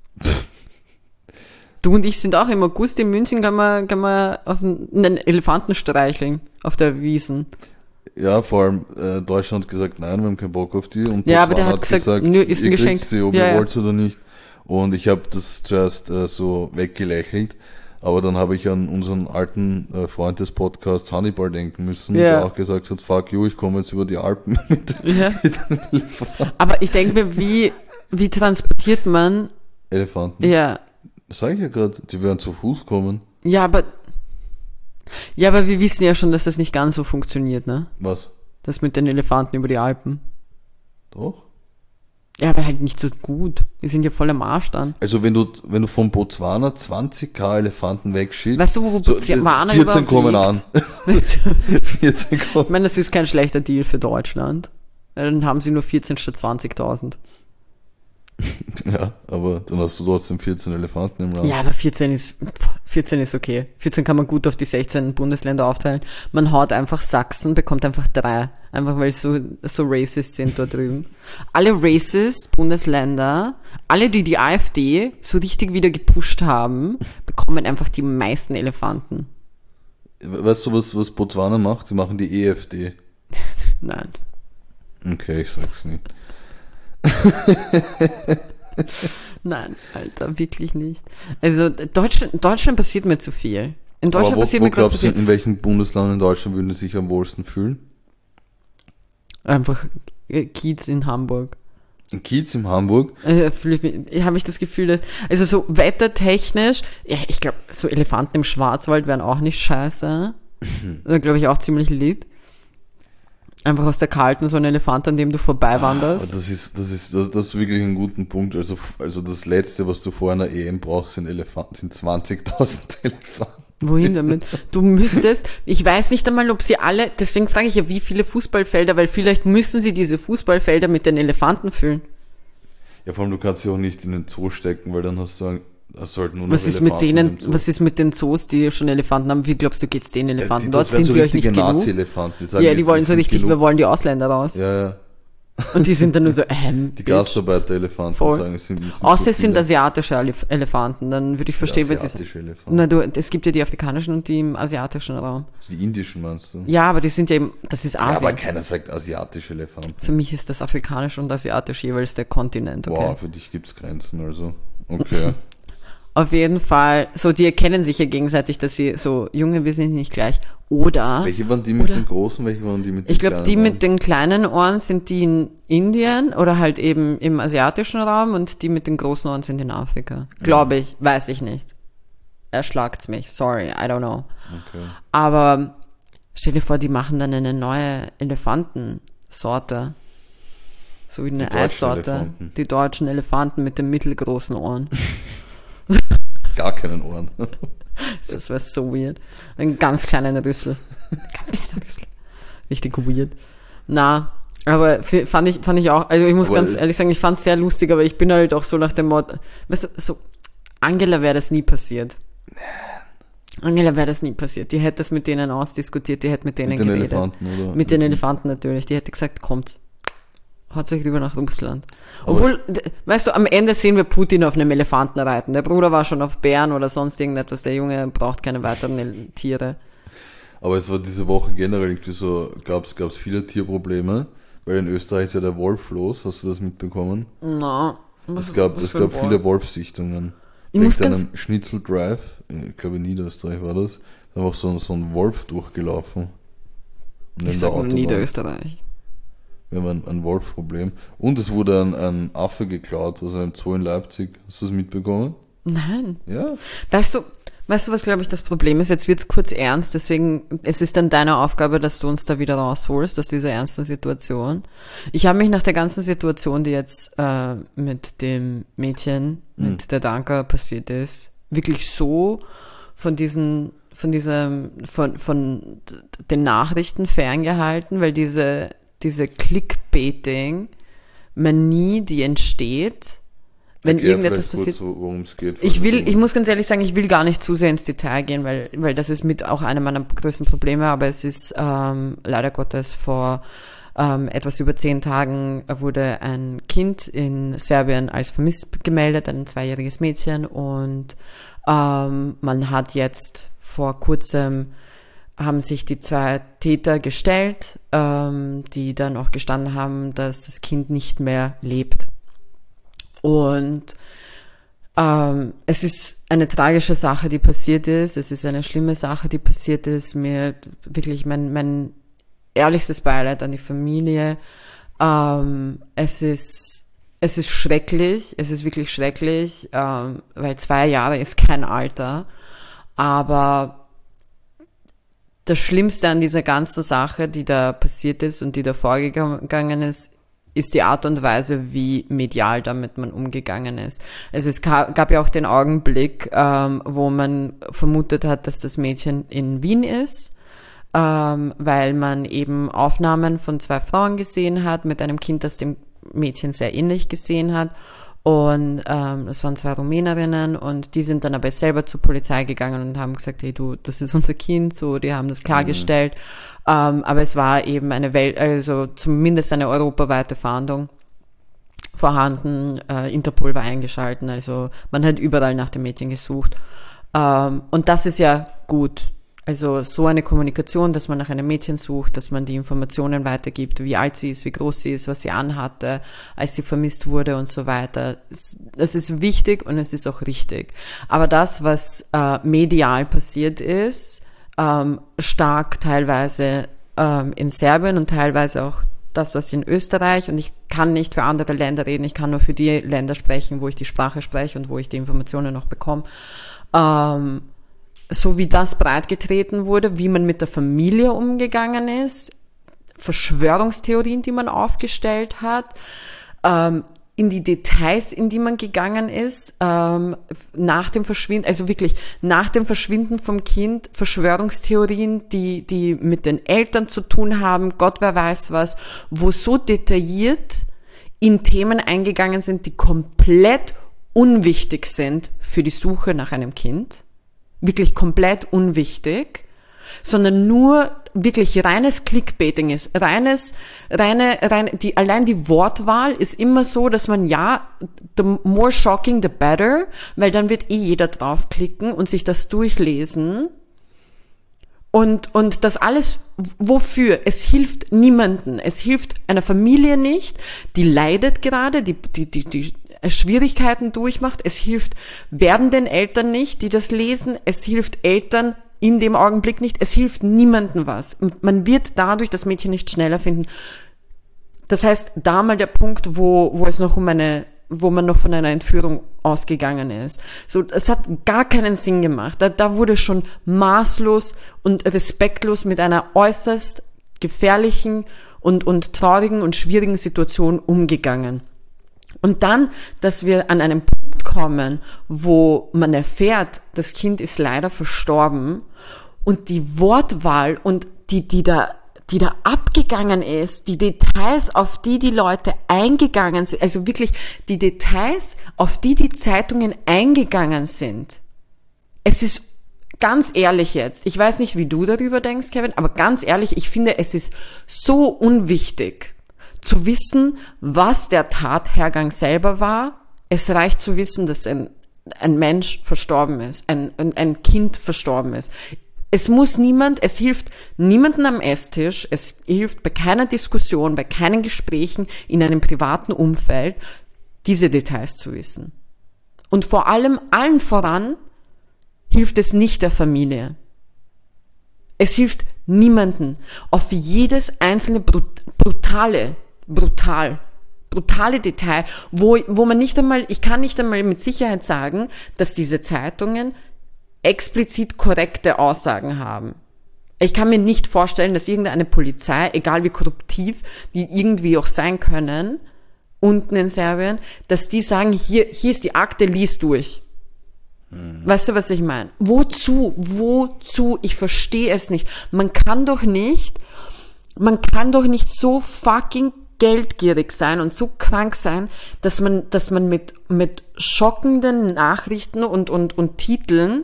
Du und ich sind auch im August in München, kann man, kann man auf einen Elefanten streicheln. Auf der Wiesen. Ja, vor allem äh, Deutschland hat gesagt, nein, wir haben keinen Bock auf die. Und Ja, aber der Botswana hat gesagt, nö, ist ein ihr Geschenk. kriegt sie, ob Ja, ihr ja. wollt oder nicht. Und ich habe das zuerst äh, so weggelächelt. Aber dann habe ich an unseren alten äh, Freund des Podcasts Hannibal denken müssen, Ja. der auch gesagt hat, fuck you, ich komme jetzt über die Alpen mit, Ja. mit den Elefanten. Aber ich denke mir, wie, wie transportiert man, Elefanten. ja, Sag ich ja gerade, die werden zu Fuß kommen. ja, aber, ja, aber wir wissen ja schon, dass das nicht ganz so funktioniert, ne? Was? Das mit den Elefanten über die Alpen. Doch? Ja, aber halt nicht so gut. Die sind ja voll am Arsch dann. Also wenn du wenn du von Botswana zwanzig Tausend Elefanten wegschickst, Weißt du, wo so, Botswana vierzehn überhaupt kommen liegt? an. vierzehn kommen. Ich meine, das ist kein schlechter Deal für Deutschland. Weil dann haben sie nur vierzehn statt zwanzigtausend. Ja, aber dann hast du trotzdem vierzehn Elefanten im Land. Ja, aber vierzehn ist, vierzehn ist okay. vierzehn kann man gut auf die sechzehn Bundesländer aufteilen. Man haut einfach Sachsen, bekommt einfach drei. Einfach weil sie so, so racist sind dort drüben. Alle racist Bundesländer, alle, die die AfD so richtig wieder gepusht haben, bekommen einfach die meisten Elefanten. Weißt du, was, was Botswana macht? Sie machen die E F D. Nein. Okay, ich sag's nicht. Nein, Alter, wirklich nicht. Also Deutschland, Deutschland passiert mir zu viel. In Deutschland Aber wo, passiert wo mir gerade zu glaubst du, viel. in welchem Bundesland in Deutschland würden sie sich am wohlsten fühlen? Einfach äh, Kiez in Hamburg. In Kiez in Hamburg? Äh, habe ich das Gefühl, dass, also so wettertechnisch, ja, ich glaube, so Elefanten im Schwarzwald wären auch nicht scheiße. Da glaube ich auch ziemlich lit. Einfach aus der Kalten so ein Elefant, an dem du vorbei Aber wanderst. Das ist, das ist, das, das ist wirklich ein guter Punkt. Also, also das Letzte, was du vor einer E M brauchst, sind Elefanten, sind zwanzigtausend Elefanten. Wohin damit? Du müsstest, ich weiß nicht einmal, ob sie alle, deswegen frage ich ja, wie viele Fußballfelder, weil vielleicht müssen sie diese Fußballfelder mit den Elefanten füllen. Ja, vor allem, du kannst sie auch nicht in den Zoo stecken, weil dann hast du, ein, hast du halt nur noch Was ist mit Elefanten denen, im Zoo. was ist mit den Zoos, die schon Elefanten haben? Wie glaubst du, geht's den Elefanten? die, Dort das wären sind so wir euch nicht richtige genug. Nazi-Elefanten. Die sagen Ja, die jetzt, wollen wir so sind richtig, genug. wir wollen die Ausländer raus. Ja, ja. Und die sind dann nur so, ähm, Die Bitch. Gastarbeiter-Elefanten Voll. sagen, es sind, es sind Außer so es sind viele. asiatische Elef- Elefanten, dann würde ich verstehen, was es ist. Asiatische Elefanten. Na du, es gibt ja die afrikanischen und die im asiatischen Raum. Die indischen meinst du? Ja, aber die sind ja eben, das ist Ja, aber Asien. keiner sagt asiatische Elefanten. Für mich ist das afrikanisch und asiatisch jeweils der Kontinent, okay? Wow, für dich gibt's Grenzen, also. Okay. Auf jeden Fall, so, die erkennen sich ja gegenseitig, dass sie so, Junge, wir sind nicht gleich. Oder, Welche waren die mit Oder- den großen, welche waren die mit den ich glaube, kleinen die Ohren? mit den kleinen Ohren sind die in Indien oder halt eben im asiatischen Raum und die mit den großen Ohren sind in Afrika. Glaube ich, weiß ich nicht. Erschlagt's mich, sorry, I don't know. Okay. Aber stell dir vor, die machen dann eine neue Elefantensorte. So wie eine deutschen Eissorte. Elefanten. Die deutschen Elefanten mit den mittelgroßen Ohren. Gar keinen Ohren. Das wäre so weird. Ein ganz kleiner Rüssel. Ganz kleiner Rüssel. Richtig weird. Na, aber f- fand ich, fand ich auch, also ich muss Aber ganz es- ehrlich sagen, ich fand es sehr lustig, aber ich bin halt auch so nach dem Motto, weißt du, so, Angela wäre das nie passiert. Angela wäre das nie passiert. Die hätte das mit denen ausdiskutiert, die hätte mit denen Mit den geredet. Elefanten, oder? Mit den Elefanten natürlich. Die hätte gesagt, kommt, haut euch rüber nach Russland. Obwohl, d- weißt du, am Ende sehen wir Putin auf einem Elefanten reiten. Der Bruder war schon auf Bären oder sonst irgendetwas. Der Junge braucht keine weiteren El- Tiere. Aber es war diese Woche generell irgendwie so, gab es viele Tierprobleme, weil in Österreich ist ja der Wolf los, hast du das mitbekommen? Na, was, Es gab, was es für ein gab Wort? viele Wolfssichtungen. Ich muss Wegen ganz- einem Schnitzel Drive, ich glaube in Niederösterreich war das, da war so, so ein Wolf durchgelaufen. Und Ich in sag der nur Autobahn. Niederösterreich. Wir haben ein, ein Wolfproblem. Und es wurde ein, ein Affe geklaut aus einem Zoo in Leipzig. Hast du das mitbekommen? Nein. Ja. Weißt du, weißt du, was glaube ich das Problem ist? Jetzt wird's kurz ernst, deswegen, es ist dann deine Aufgabe, dass du uns da wieder rausholst aus dieser ernsten Situation. Ich habe mich nach der ganzen Situation, die jetzt äh, mit dem Mädchen, mit der Danka passiert ist, wirklich so von diesen, von diesem, von, von den Nachrichten ferngehalten, weil diese, diese Clickbaiting-Manie, die entsteht, wenn Erklär irgendetwas vielleicht passiert. kurz, worum es geht. Ich will, ich muss ganz ehrlich sagen, ich will gar nicht zu sehr ins Detail gehen, weil, weil das ist mit auch einer meiner größten Probleme, aber es ist ähm, leider Gottes vor ähm, etwas über zehn Tagen wurde ein Kind in Serbien als vermisst gemeldet, ein zweijähriges Mädchen, und ähm, man hat jetzt vor kurzem haben sich die zwei Täter gestellt, ähm, die dann auch gestanden haben, dass das Kind nicht mehr lebt. Und ähm, es ist eine tragische Sache, die passiert ist. Es ist eine schlimme Sache, die passiert ist. Mir wirklich mein, mein ehrlichstes Beileid an die Familie. Ähm, es ist, es ist schrecklich. Es ist wirklich schrecklich, ähm, weil zwei Jahre ist kein Alter. Aber das Schlimmste an dieser ganzen Sache, die da passiert ist und die da vorgegangen ist, ist die Art und Weise, wie medial damit man umgegangen ist. Also es gab ja auch den Augenblick, ähm, wo man vermutet hat, dass das Mädchen in Wien ist, ähm, weil man eben Aufnahmen von zwei Frauen gesehen hat, mit einem Kind, das dem Mädchen sehr ähnlich gesehen hat. Und ähm, das waren zwei Rumänerinnen, und die sind dann aber selber zur Polizei gegangen und haben gesagt, hey du, das ist unser Kind, so, die haben das klargestellt. Mhm. Ähm, aber es war eben eine Welt, also zumindest eine europaweite Fahndung vorhanden. Äh, Interpol war eingeschalten, also man hat überall nach dem Mädchen gesucht. Ähm, und das ist ja gut. Also so eine Kommunikation, dass man nach einem Mädchen sucht, dass man die Informationen weitergibt, wie alt sie ist, wie groß sie ist, was sie anhatte, als sie vermisst wurde und so weiter. Das ist wichtig und es ist auch richtig. Aber das, was äh, medial passiert ist, ähm, stark teilweise ähm, in Serbien und teilweise auch das, was in Österreich, und ich kann nicht für andere Länder reden, ich kann nur für die Länder sprechen, wo ich die Sprache spreche und wo ich die Informationen noch bekomme, ähm, so wie das breitgetreten wurde, wie man mit der Familie umgegangen ist, Verschwörungstheorien, die man aufgestellt hat, ähm, in die Details, in die man gegangen ist, ähm, nach dem Verschwinden, also wirklich nach dem Verschwinden vom Kind, Verschwörungstheorien, die, die mit den Eltern zu tun haben, Gott wer weiß was, wo so detailliert in Themen eingegangen sind, die komplett unwichtig sind für die Suche nach einem Kind. Wirklich komplett unwichtig, sondern nur wirklich reines Clickbaiting ist, reines, reine, reine, die, allein die Wortwahl ist immer so, dass man, ja, the more shocking, the better, weil dann wird eh jeder draufklicken und sich das durchlesen. Und, und das alles, wofür? Es hilft niemanden. Es hilft einer Familie nicht, die leidet gerade, die, die, die, die Schwierigkeiten durchmacht. Es hilft werdenden Eltern nicht, die das lesen. Es hilft Eltern in dem Augenblick nicht. Es hilft niemandem was. Und man wird dadurch das Mädchen nicht schneller finden. Das heißt, da mal der Punkt, wo, wo es noch um eine, wo man noch von einer Entführung ausgegangen ist. So, es hat gar keinen Sinn gemacht. Da, da wurde schon maßlos und respektlos mit einer äußerst gefährlichen und, und traurigen und schwierigen Situationen umgegangen. Und dann, dass wir an einem Punkt kommen, wo man erfährt, das Kind ist leider verstorben und die Wortwahl und die, die da, die da abgegangen ist, die Details, auf die die Leute eingegangen sind, also wirklich die Details, auf die die Zeitungen eingegangen sind. Es ist ganz ehrlich jetzt, ich weiß nicht, wie du darüber denkst, Kevin, aber ganz ehrlich, ich finde, es ist so unwichtig, zu wissen, was der Tathergang selber war. Es reicht zu wissen, dass ein, ein Mensch verstorben ist, ein, ein Kind verstorben ist. Es muss niemand, es hilft niemandem am Esstisch, es hilft bei keiner Diskussion, bei keinen Gesprächen in einem privaten Umfeld, diese Details zu wissen. Und vor allem, allen voran, hilft es nicht der Familie. Es hilft niemanden. Auf jedes einzelne brut- brutale Brutal. Brutale Detail, wo, wo man nicht einmal, ich kann nicht einmal mit Sicherheit sagen, dass diese Zeitungen explizit korrekte Aussagen haben. Ich kann mir nicht vorstellen, dass irgendeine Polizei, egal wie korruptiv die irgendwie auch sein können, unten in Serbien, dass die sagen, hier, hier ist die Akte, lies durch. Hm. Weißt du, was ich meine? Wozu? Wozu? Ich verstehe es nicht. Man kann doch nicht, man kann doch nicht so fucking geldgierig sein und so krank sein, dass man, dass man mit, mit schockenden Nachrichten und, und, und Titeln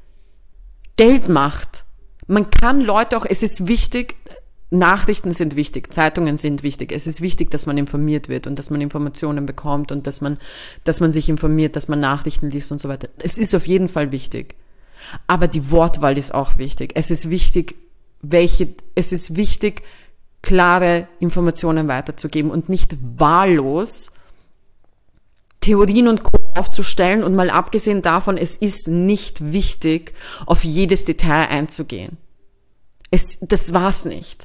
Geld macht. Man kann Leute auch, es ist wichtig, Nachrichten sind wichtig, Zeitungen sind wichtig. Es ist wichtig, dass man informiert wird und dass man Informationen bekommt und dass man, dass man sich informiert, dass man Nachrichten liest und so weiter. Es ist auf jeden Fall wichtig. Aber die Wortwahl ist auch wichtig. Es ist wichtig, welche, es ist wichtig, klare Informationen weiterzugeben und nicht wahllos Theorien und Co. aufzustellen und mal abgesehen davon, es ist nicht wichtig, auf jedes Detail einzugehen. Es, das war's nicht.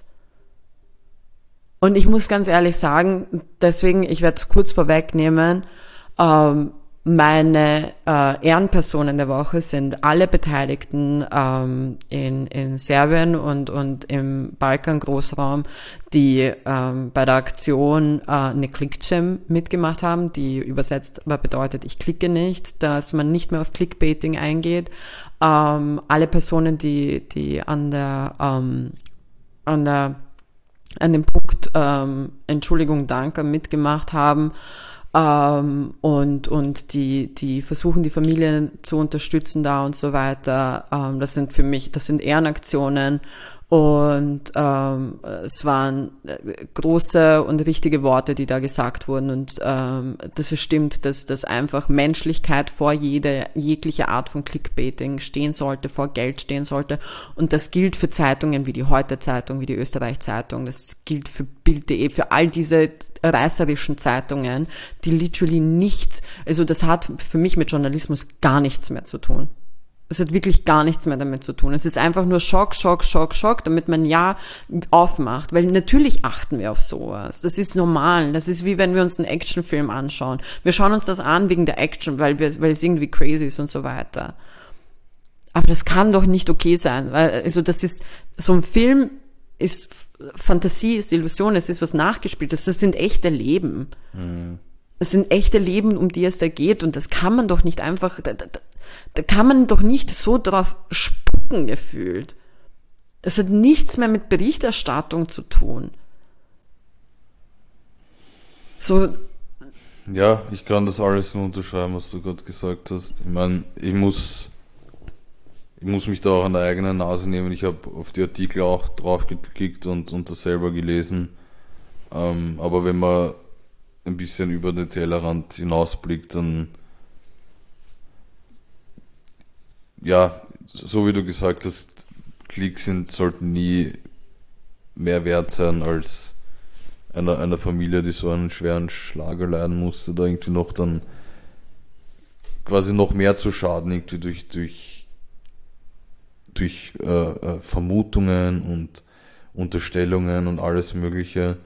Und ich muss ganz ehrlich sagen, deswegen, ich werde es kurz vorwegnehmen, ähm, meine äh, Ehrenpersonen der Woche sind alle Beteiligten ähm, in, in Serbien und, und im Balkan-Großraum, die ähm, bei der Aktion äh, ne Klikcem mitgemacht haben, die übersetzt aber bedeutet, ich klicke nicht, dass man nicht mehr auf Clickbaiting eingeht. Ähm, alle Personen, die, die an der, ähm, an der, an dem Punkt ähm, Entschuldigung, danke mitgemacht haben, Ähm, und und die die versuchen, die Familien zu unterstützen da und so weiter. Ähm, das sind für mich, das sind Ehrenaktionen und ähm, es waren große und richtige Worte, die da gesagt wurden und ähm, das ist stimmt, dass dass einfach Menschlichkeit vor jede jegliche Art von Clickbaiting stehen sollte, vor Geld stehen sollte und das gilt für Zeitungen wie die Heute-Zeitung, wie die Österreich-Zeitung, das gilt für Bild punkt de, für all diese reißerischen Zeitungen, die literally nicht, also das hat für mich mit Journalismus gar nichts mehr zu tun. Es hat wirklich gar nichts mehr damit zu tun. Es ist einfach nur Schock, Schock, Schock, Schock, damit man ja aufmacht. Weil natürlich achten wir auf sowas. Das ist normal. Das ist wie wenn wir uns einen Actionfilm anschauen. Wir schauen uns das an wegen der Action, weil wir, weil es irgendwie crazy ist und so weiter. Aber das kann doch nicht okay sein. Weil, also das ist, so ein Film ist Fantasie, ist Illusion, es ist was Nachgespieltes. Das sind echte Leben. Mhm. Das sind echte Leben, um die es da geht. Und das kann man doch nicht einfach, da, da, da kann man doch nicht so drauf spucken gefühlt. Das hat nichts mehr mit Berichterstattung zu tun. So. Ja, ich kann das alles nur unterschreiben, was du gerade gesagt hast. Ich meine, ich muss, ich muss mich da auch an der eigenen Nase nehmen. Ich habe auf die Artikel auch drauf geklickt und, und das selber gelesen. Ähm, aber wenn man ein bisschen über den Tellerrand hinausblickt, dann ja, so wie du gesagt hast, Klicks sind, sollten nie mehr wert sein als einer, einer Familie, die so einen schweren Schlag erleiden musste, da irgendwie noch dann quasi noch mehr zu schaden, irgendwie durch, durch, durch äh, äh, Vermutungen und Unterstellungen und alles Mögliche.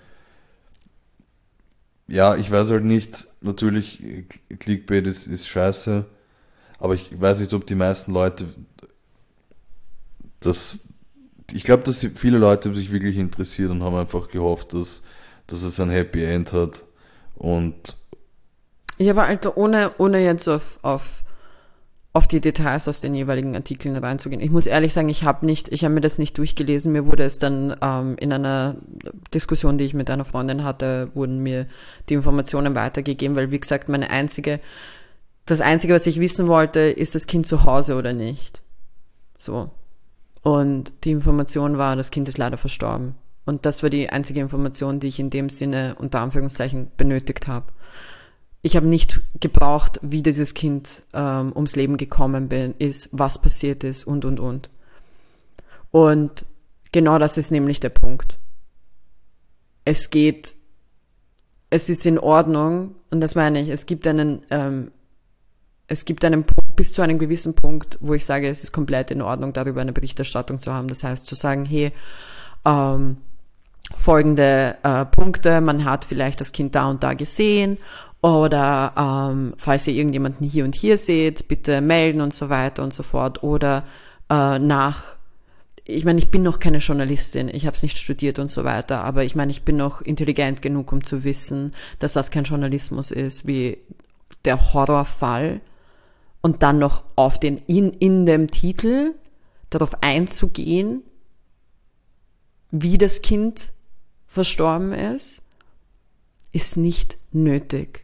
Ja, ich weiß halt nicht, natürlich, Clickbait ist, ist scheiße, aber ich weiß nicht, ob die meisten Leute das ich glaube, dass viele Leute sich wirklich interessiert und haben einfach gehofft, dass, dass es ein Happy End hat. Und ja, aber Alter, ohne, ohne jetzt auf, auf, auf die Details aus den jeweiligen Artikeln reinzugehen. Ich muss ehrlich sagen, ich habe nicht, ich habe mir das nicht durchgelesen. Mir wurde es dann ähm, in einer Diskussion, die ich mit einer Freundin hatte, wurden mir die Informationen weitergegeben, weil, wie gesagt, meine einzige, das Einzige, was ich wissen wollte, ist das Kind zu Hause oder nicht. So. Und die Information war, das Kind ist leider verstorben. Und das war die einzige Information, die ich in dem Sinne, unter Anführungszeichen, benötigt habe. Ich habe nicht gebraucht, wie dieses Kind ähm, ums Leben gekommen bin, ist, was passiert ist und, und, und. Und genau das ist nämlich der Punkt. Es geht, es ist in Ordnung, und das meine ich, es gibt einen, ähm, es gibt einen Punkt, bis zu einem gewissen Punkt, wo ich sage, es ist komplett in Ordnung, darüber eine Berichterstattung zu haben. Das heißt, zu sagen, hey, ähm, folgende äh, Punkte, man hat vielleicht das Kind da und da gesehen, oder ähm, falls ihr irgendjemanden hier und hier seht, bitte melden und so weiter und so fort. Oder äh, nach, ich meine, ich bin noch keine Journalistin, ich habe es nicht studiert und so weiter, aber ich meine, ich bin noch intelligent genug, um zu wissen, dass das kein Journalismus ist, wie der Horrorfall, und dann noch auf den, in, in dem Titel darauf einzugehen, wie das Kind verstorben ist, ist nicht nötig.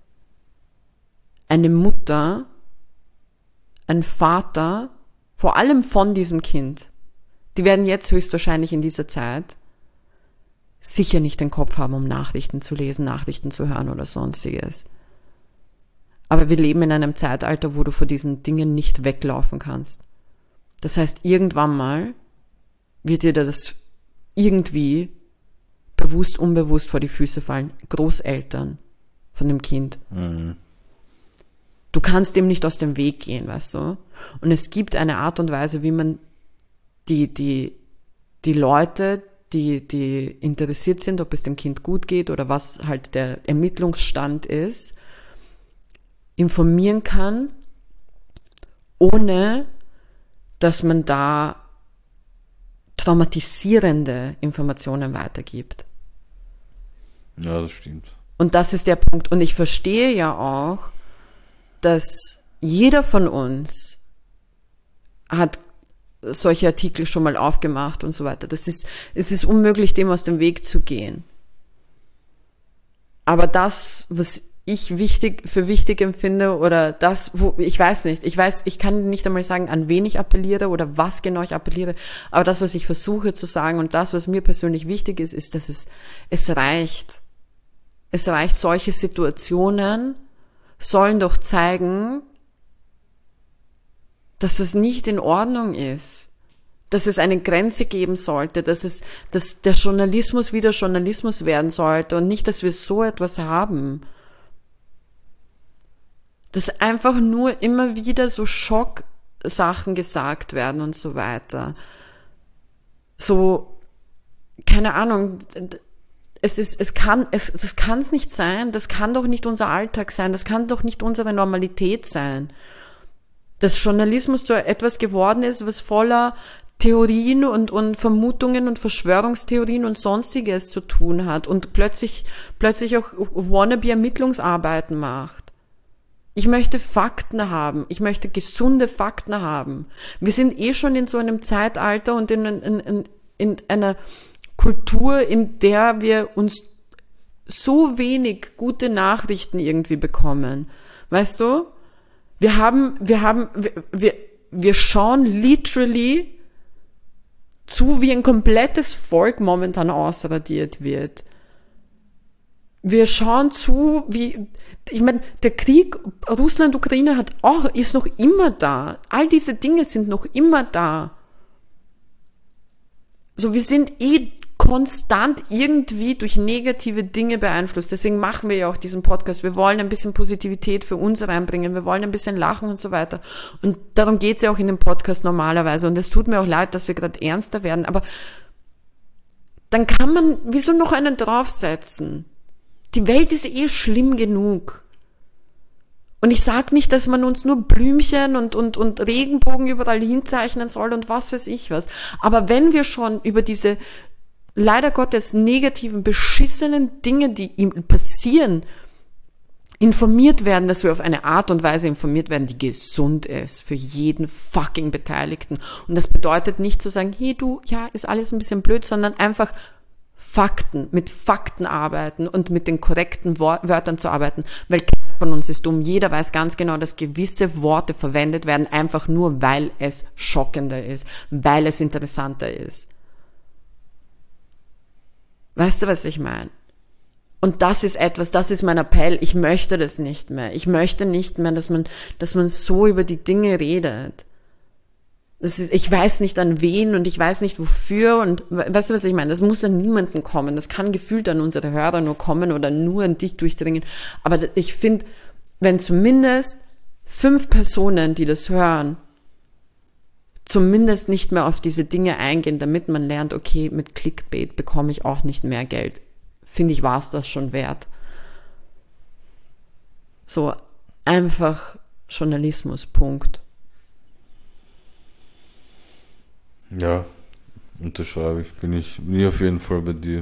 Eine Mutter, ein Vater, vor allem von diesem Kind, die werden jetzt höchstwahrscheinlich in dieser Zeit sicher nicht den Kopf haben, um Nachrichten zu lesen, Nachrichten zu hören oder sonstiges. Aber wir leben in einem Zeitalter, wo du vor diesen Dingen nicht weglaufen kannst. Das heißt, irgendwann mal wird dir das irgendwie bewusst, unbewusst vor die Füße fallen. Großeltern von dem Kind. Mhm. Du kannst dem nicht aus dem Weg gehen, weißt du? Und es gibt eine Art und Weise, wie man die, die, die Leute, die, die interessiert sind, ob es dem Kind gut geht oder was halt der Ermittlungsstand ist, informieren kann, ohne dass man da traumatisierende Informationen weitergibt. Ja, das stimmt. Und das ist der Punkt. Und ich verstehe ja auch, dass jeder von uns hat solche Artikel schon mal aufgemacht und so weiter. Das ist, es ist unmöglich, dem aus dem Weg zu gehen. Aber das, was ich wichtig, für wichtig empfinde, oder das, wo, ich weiß nicht, ich weiß, ich kann nicht einmal sagen, an wen ich appelliere oder was genau ich appelliere, aber das, was ich versuche zu sagen und das, was mir persönlich wichtig ist, ist, dass es, es reicht. Es reicht, solche Situationen sollen doch zeigen, dass es nicht in Ordnung ist, dass es eine Grenze geben sollte, dass es, dass der Journalismus wieder Journalismus werden sollte und nicht, dass wir so etwas haben. Dass einfach nur immer wieder so Schocksachen gesagt werden und so weiter. So, keine Ahnung, es ist, es kann, es, das kann es nicht sein, das kann doch nicht unser Alltag sein, das kann doch nicht unsere Normalität sein. Dass Journalismus zu etwas geworden ist, was voller Theorien und, und Vermutungen und Verschwörungstheorien und Sonstiges zu tun hat und plötzlich, plötzlich auch wannabe-Ermittlungsarbeiten macht. Ich möchte Fakten haben. Ich möchte gesunde Fakten haben. Wir sind eh schon in so einem Zeitalter und in, in, in, in einer Kultur, in der wir uns so wenig gute Nachrichten irgendwie bekommen. Weißt du? Wir haben, wir haben, wir, wir, wir schauen literally zu, wie ein komplettes Volk momentan ausradiert wird. Wir schauen zu, wie, ich meine, der Krieg Russland-Ukraine hat auch, ist noch immer da. All diese Dinge sind noch immer da. So, wir sind eh konstant irgendwie durch negative Dinge beeinflusst. Deswegen machen wir ja auch diesen Podcast. Wir wollen ein bisschen Positivität für uns reinbringen. Wir wollen ein bisschen lachen und so weiter. Und darum geht's ja auch in dem Podcast normalerweise. Und es tut mir auch leid, dass wir gerade ernster werden. Aber dann kann man, wieso noch einen draufsetzen? Die Welt ist eh schlimm genug. Und ich sage nicht, dass man uns nur Blümchen und, und, und Regenbogen überall hinzeichnen soll und was weiß ich was. Aber wenn wir schon über diese leider Gottes negativen, beschissenen Dinge, die ihm passieren, informiert werden, dass wir auf eine Art und Weise informiert werden, die gesund ist für jeden fucking Beteiligten. Und das bedeutet nicht zu sagen, hey du, ja, ist alles ein bisschen blöd, sondern einfach Fakten, mit Fakten arbeiten und mit den korrekten Wörtern zu arbeiten, weil keiner von uns ist dumm. Jeder weiß ganz genau, dass gewisse Worte verwendet werden, einfach nur, weil es schockender ist, weil es interessanter ist. Weißt du, was ich meine? Und das ist etwas, das ist mein Appell. Ich möchte das nicht mehr. Ich möchte nicht mehr, dass man, dass man so über die Dinge redet. Das ist, ich weiß nicht an wen und ich weiß nicht wofür und weißt du, was ich meine? Das muss an niemanden kommen. Das kann gefühlt an unsere Hörer nur kommen oder nur an dich durchdringen. Aber ich finde, wenn zumindest fünf Personen, die das hören, zumindest nicht mehr auf diese Dinge eingehen, damit man lernt, okay, mit Clickbait bekomme ich auch nicht mehr Geld. Finde ich, war es das schon wert. So, einfach Journalismus, Punkt. Ja, unterschreibe ich. Bin ich, bin ich auf jeden Fall bei dir.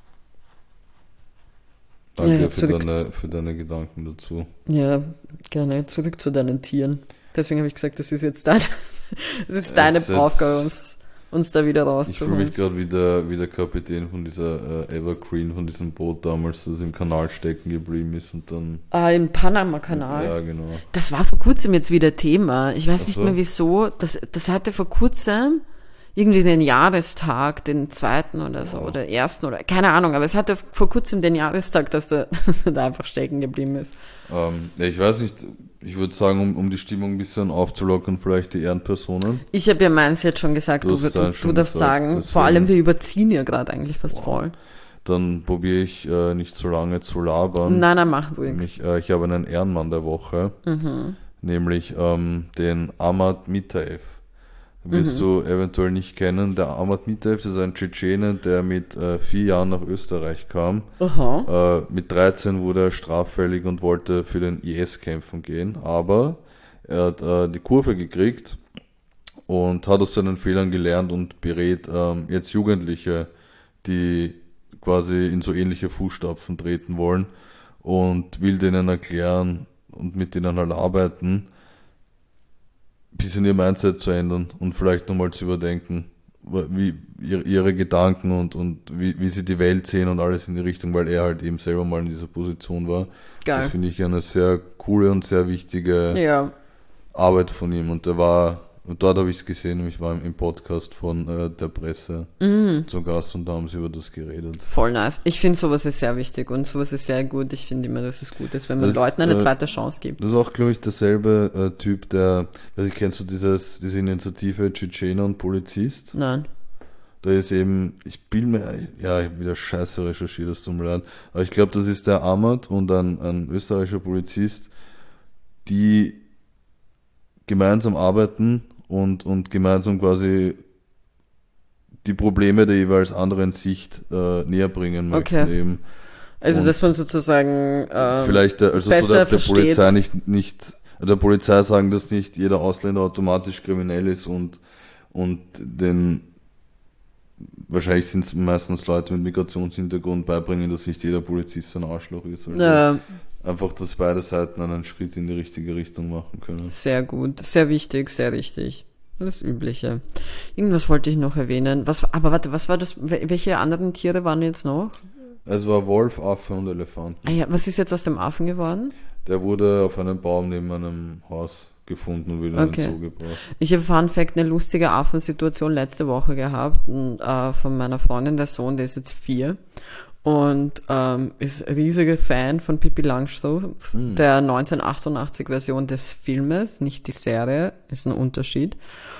Danke Ja, für, deine, für deine Gedanken dazu. Ja, gerne. Zurück zu deinen Tieren. Deswegen habe ich gesagt, das ist jetzt dein, das ist deine jetzt, Aufgabe, uns, uns da wieder Ich fühle rauszuholen. mich gerade wie der, wie der Kapitän von dieser äh, Evergreen, von diesem Boot damals, das im Kanal stecken geblieben ist und dann... Ah, im Panama-Kanal. Ja, genau. Das war vor kurzem jetzt wieder Thema. Ich weiß Ach nicht so. mehr wieso. Das, das hatte vor kurzem irgendwie den Jahrestag, den zweiten oder so, Wow. oder ersten oder keine Ahnung, aber es hatte vor kurzem den Jahrestag, dass der, dass er da einfach stecken geblieben ist. Ähm, ja, ich weiß nicht, ich würde sagen, um, um die Stimmung ein bisschen aufzulockern, vielleicht die Ehrenpersonen. Ich habe ja meins jetzt schon gesagt, Du du, hast du, es dann du, schon darfst gesagt, sagen, deswegen- vor allem wir überziehen ja gerade eigentlich fast Wow. voll. Dann probiere ich äh, nicht so lange zu labern. Nein, nein, mach ruhig. Nämlich, äh, ich habe einen Ehrenmann der Woche, Mhm. nämlich ähm, den Ahmad Mitaev. Den wirst Mhm. du eventuell nicht kennen. Der Ahmad Mitaev ist ein Tschetschene, der mit äh, vier Jahren nach Österreich kam. Aha. Äh, mit dreizehn wurde er straffällig und wollte für den I S kämpfen gehen, aber er hat äh, die Kurve gekriegt und hat aus seinen Fehlern gelernt und berät ähm, jetzt Jugendliche, die quasi in so ähnliche Fußstapfen treten wollen und will denen erklären und mit denen halt arbeiten, ein bisschen ihr Mindset zu ändern und vielleicht nochmal zu überdenken, wie ihre, ihre Gedanken und, und wie, wie sie die Welt sehen und alles in die Richtung, weil er halt eben selber mal in dieser Position war. Geil. Das finde ich eine sehr coole und sehr wichtige Ja. Arbeit von ihm. Und der war, und dort habe ich es gesehen, ich war im, im Podcast von äh, der Presse Mhm. zu Gast und da haben sie über das geredet. Voll nice. Ich finde, sowas ist sehr wichtig und sowas ist sehr gut. Ich finde immer, dass es gut ist, wenn man Das, Leuten eine äh, zweite Chance gibt. Das ist auch, glaube ich, derselbe äh, Typ, der, weiß ich, kennst du dieses, diese Initiative Tschetschener und Polizist? Nein. Da ist eben, ich bin mir, ja, ich habe wieder scheiße recherchiert, das tut mir leid, aber ich glaube, das ist der Ahmad und ein, ein österreichischer Polizist, die gemeinsam arbeiten und, und gemeinsam quasi die Probleme der jeweils anderen Sicht äh, näher bringen möchten. Okay. Eben. Also, Und dass man sozusagen ähm, Vielleicht, der, also besser so der, der versteht. Polizei nicht, nicht, der Polizei sagen, dass nicht jeder Ausländer automatisch kriminell ist und, und den, wahrscheinlich sind es meistens Leute mit Migrationshintergrund beibringen, dass nicht jeder Polizist ein Arschloch ist. Also Ja, einfach, dass beide Seiten einen Schritt in die richtige Richtung machen können. sehr gut, sehr wichtig, sehr richtig. Das Übliche. Irgendwas wollte ich noch erwähnen. Was, aber warte, was war das? Wel- Welche anderen Tiere waren jetzt noch? Es war Wolf, Affe und Elefant. Ah ja, was ist jetzt aus dem Affen geworden? Der wurde auf einem Baum neben einem Haus gefunden und wieder Okay. in den Zoo gebracht. Ich habe Fun Fact eine lustige Affensituation letzte Woche gehabt und, äh, von meiner Freundin, der Sohn, der ist jetzt vier und ähm, ist riesiger Fan von Pippi Langstrumpf, Hm. der neunzehnhundertachtundachtzig Version des Filmes, nicht die Serie, ist ein Unterschied.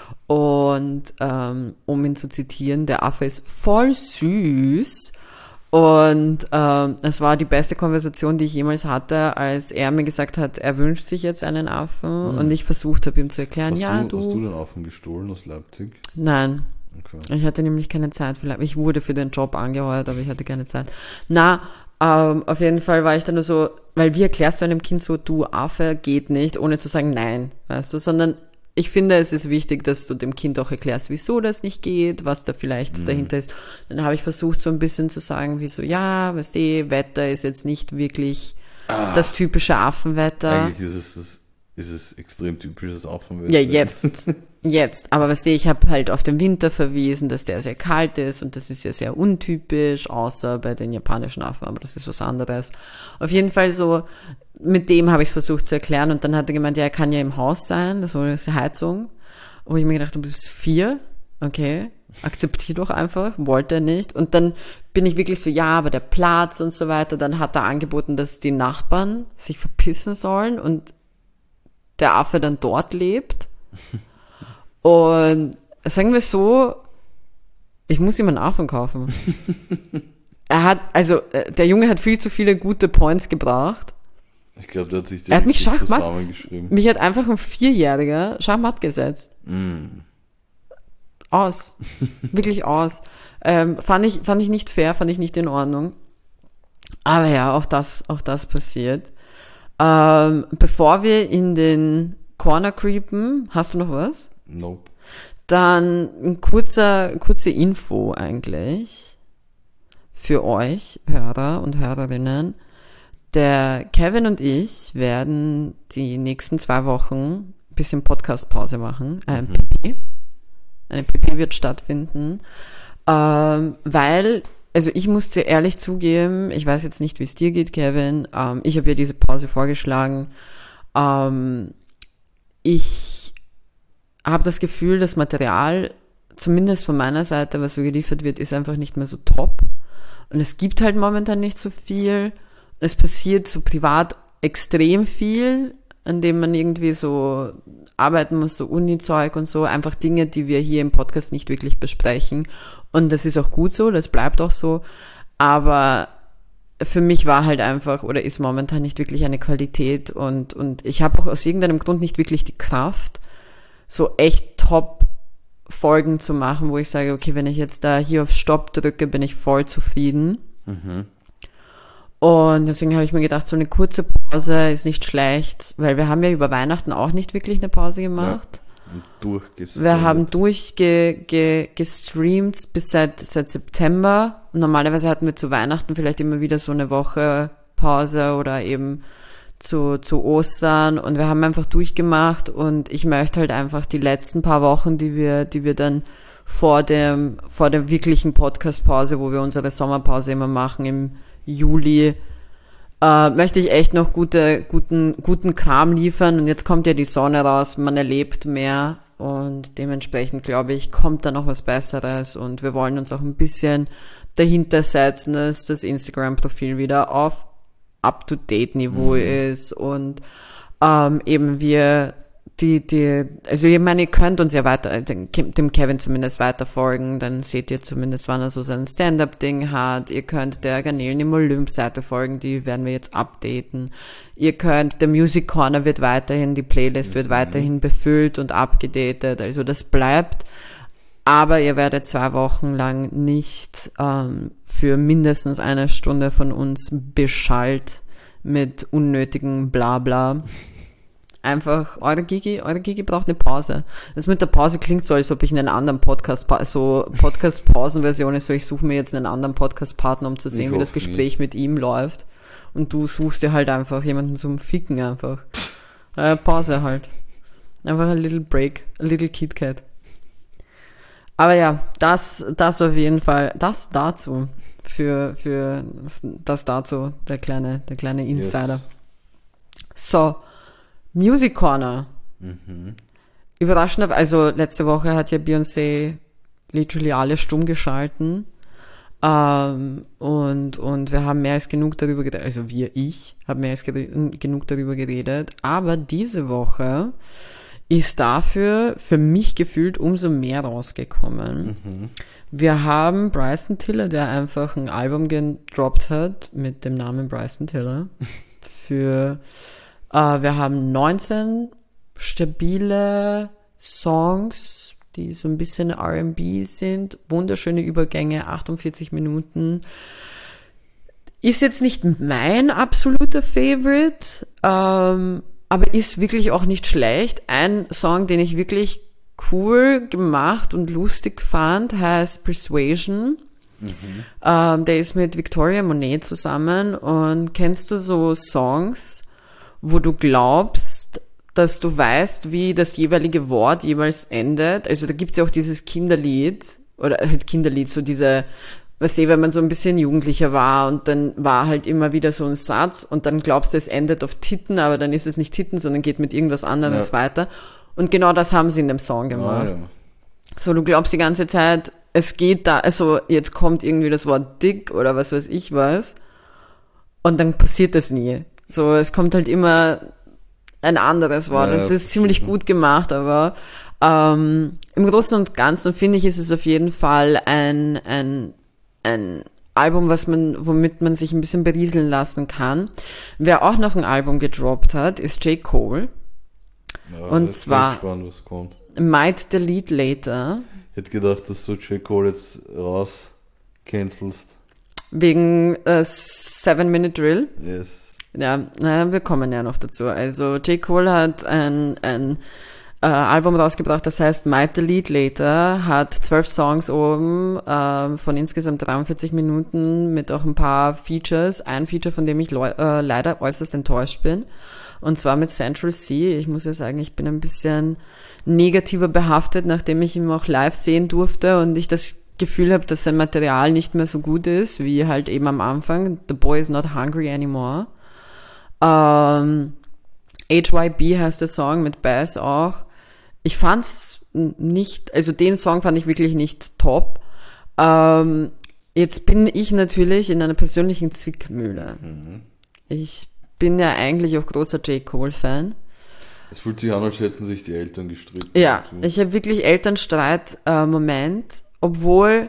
Und ähm, um ihn zu zitieren, der Affe ist voll süß. Und ähm, es war die beste Konversation, die ich jemals hatte, als er mir gesagt hat, er wünscht sich jetzt einen Affen Mhm. und ich versucht habe, ihm zu erklären, Hast, ja, du, du, hast du den Affen gestohlen aus Leipzig? Nein, Okay. ich hatte nämlich keine Zeit. Vielleicht, ich wurde für den Job angeheuert, aber ich hatte keine Zeit. Na, ähm, auf jeden Fall war ich dann nur so, weil wie erklärst du einem Kind so, du Affe geht nicht, ohne zu sagen nein, weißt du, sondern ich finde, es ist wichtig, dass du dem Kind auch erklärst, wieso das nicht geht, was da vielleicht mhm. dahinter ist. Dann habe ich versucht, so ein bisschen zu sagen, wie so, ja, weißt du, Wetter ist jetzt nicht wirklich ah, das typische Affenwetter. Eigentlich ist es, das, ist es extrem typisches Affenwetter. Ja, jetzt, jetzt. Aber weißt du, ich habe halt auf den Winter verwiesen, dass der sehr kalt ist und das ist ja sehr untypisch, außer bei den japanischen Affen, aber das ist was anderes. Auf jeden Fall so, mit dem habe ich es versucht zu erklären und dann hat er gemeint, ja, er kann ja im Haus sein, das war eine Heizung. Wo ich mir gedacht habe, du bist vier, okay, akzeptier doch einfach, wollte er nicht. Und dann bin ich wirklich so, ja, aber der Platz und so weiter. Dann hat er angeboten, dass die Nachbarn sich verpissen sollen und der Affe dann dort lebt. Und sagen wir so, ich muss ihm einen Affen kaufen. Er hat, also der Junge hat viel zu viele gute Points gebracht. Ich glaube, der hat sich er hat mich Schachmatt, zusammengeschrieben. Mich hat einfach ein Vierjähriger Schachmatt gesetzt. Mm. Aus. Wirklich aus. Ähm, fand ich, fand ich nicht fair, fand ich nicht in Ordnung. Aber ja, auch das, auch das passiert. Ähm, bevor wir in den Corner creepen, hast du noch was? Nope. Dann ein kurzer, kurze Info eigentlich für euch, Hörer und Hörerinnen. Der Kevin und ich werden die nächsten zwei Wochen ein bisschen Podcast-Pause machen. Ein mhm. P P. Eine P P wird stattfinden. Ähm, weil, also ich muss dir ehrlich zugeben, ich weiß jetzt nicht, wie es dir geht, Kevin. Ähm, ich habe ja diese Pause vorgeschlagen. Ähm, ich habe das Gefühl, das Material, zumindest von meiner Seite, was so geliefert wird, ist einfach nicht mehr so top. Und es gibt halt momentan nicht so viel. Es passiert so privat extrem viel, an dem man irgendwie so arbeiten muss, so Uni-Zeug und so, einfach Dinge, die wir hier im Podcast nicht wirklich besprechen. Und das ist auch gut so, das bleibt auch so. Aber für mich war halt einfach oder ist momentan nicht wirklich eine Qualität und, und ich habe auch aus irgendeinem Grund nicht wirklich die Kraft, so echt top Folgen zu machen, wo ich sage, okay, wenn ich jetzt da hier auf Stopp drücke, bin ich voll zufrieden. Mhm. Und deswegen habe ich mir gedacht, so eine kurze Pause ist nicht schlecht, weil wir haben ja über Weihnachten auch nicht wirklich eine Pause gemacht. Ja, und durchgestreamt. Wir haben durchgestreamt ge, ge, bis seit, seit September. Und normalerweise hatten wir zu Weihnachten vielleicht immer wieder so eine Woche Pause oder eben zu, zu Ostern. Und wir haben einfach durchgemacht und ich möchte halt einfach die letzten paar Wochen, die wir, die wir dann vor dem, vor der wirklichen Podcast-Pause, wo wir unsere Sommerpause immer machen im Juli, äh, möchte ich echt noch gute, guten, guten Kram liefern und jetzt kommt ja die Sonne raus, man erlebt mehr und dementsprechend glaube ich, kommt da noch was Besseres und wir wollen uns auch ein bisschen dahinter setzen, dass das Instagram-Profil wieder auf Up-to-Date-Niveau mhm. ist und ähm, eben wir die, die, also ich meine, ihr könnt uns ja weiter, dem Kevin zumindest weiter folgen, dann seht ihr zumindest, wann er so sein Stand-Up-Ding hat. Ihr könnt der Garnelen im Olymp-Seite folgen, die werden wir jetzt updaten. Ihr könnt, der Music Corner wird weiterhin, die Playlist wird weiterhin befüllt und abgedatet, also das bleibt. Aber ihr werdet zwei Wochen lang nicht ähm, für mindestens eine Stunde von uns beschallt mit unnötigem Blabla. Einfach, eure Gigi, eure Gigi braucht eine Pause. Das mit der Pause klingt so, als ob ich in einen anderen Podcast, so Podcast-Pausen-Version ist, so ich suche mir jetzt einen anderen Podcast-Partner, um zu sehen, ich wie das Gespräch nicht. mit ihm läuft. Und du suchst dir halt einfach jemanden zum Ficken einfach. Äh, Pause halt. Einfach ein little break, a little Kit Kat. Aber ja, das, das auf jeden Fall, das dazu, für, für, das dazu, der kleine, der kleine Insider. Yes. So. Music Corner. Mhm. Überraschend, also letzte Woche hat ja Beyoncé literally alle stumm geschalten. Ähm, und, und wir haben mehr als genug darüber geredet, also wir, ich, habe mehr als ge- genug darüber geredet. Aber diese Woche ist dafür für mich gefühlt umso mehr rausgekommen. Mhm. Wir haben Bryson Tiller, der einfach ein Album gedroppt hat mit dem Namen Bryson Tiller für Uh, wir haben neunzehn stabile Songs, die so ein bisschen R and B sind, wunderschöne Übergänge, achtundvierzig Minuten. Ist jetzt nicht mein absoluter Favorite, ähm, aber ist wirklich auch nicht schlecht. Ein Song, den ich wirklich cool gemacht und lustig fand, heißt Persuasion. Mhm. Ähm, der ist mit Victoria Monet zusammen. Und kennst du so Songs, wo du glaubst, dass du weißt, wie das jeweilige Wort jeweils endet? Also da gibt's ja auch dieses Kinderlied, oder halt Kinderlied, so diese, weißt du, wenn man so ein bisschen jugendlicher war und dann war halt immer wieder so ein Satz und dann glaubst du, es endet auf Titten, aber dann ist es nicht Titten, sondern geht mit irgendwas anderes ja. weiter. Und genau das haben sie in dem Song gemacht. Ah, ja. So, du glaubst die ganze Zeit, es geht da, also jetzt kommt irgendwie das Wort dick oder was weiß ich was und dann passiert das nie. So, es kommt halt immer ein anderes Wort. Ja, das ist ziemlich gut gemacht, aber ähm, im Großen und Ganzen finde ich, ist es auf jeden Fall ein, ein, ein Album, was man, womit man sich ein bisschen berieseln lassen kann. Wer auch noch ein Album gedroppt hat, ist J. Cole. Ja, und zwar gespannt, was kommt. Might Delete Later. Ich hätte gedacht, dass du J. Cole jetzt raus cancelst. Wegen äh, Seven Minute Drill. Yes. Ja, naja, wir kommen ja noch dazu. Also J. Cole hat ein, ein äh, Album rausgebracht, das heißt Might Delete Later, hat zwölf Songs oben äh, von insgesamt dreiundvierzig Minuten mit auch ein paar Features. Ein Feature, von dem ich leu- äh, leider äußerst enttäuscht bin. Und zwar mit Central C. Ich muss ja sagen, ich bin ein bisschen negativer behaftet, nachdem ich ihn auch live sehen durfte und ich das Gefühl habe, dass sein Material nicht mehr so gut ist, wie halt eben am Anfang. The Boy is not hungry anymore. Ähm, H Y B heißt der Song mit Bass auch. Ich fand's nicht, also den Song fand ich wirklich nicht top. Ähm, jetzt bin ich natürlich in einer persönlichen Zwickmühle. Mhm. Ich bin ja eigentlich auch großer J. Cole-Fan. Es fühlt sich an, als hätten sich die Eltern gestritten. Ja, ich habe wirklich Elternstreit-Moment, äh, obwohl,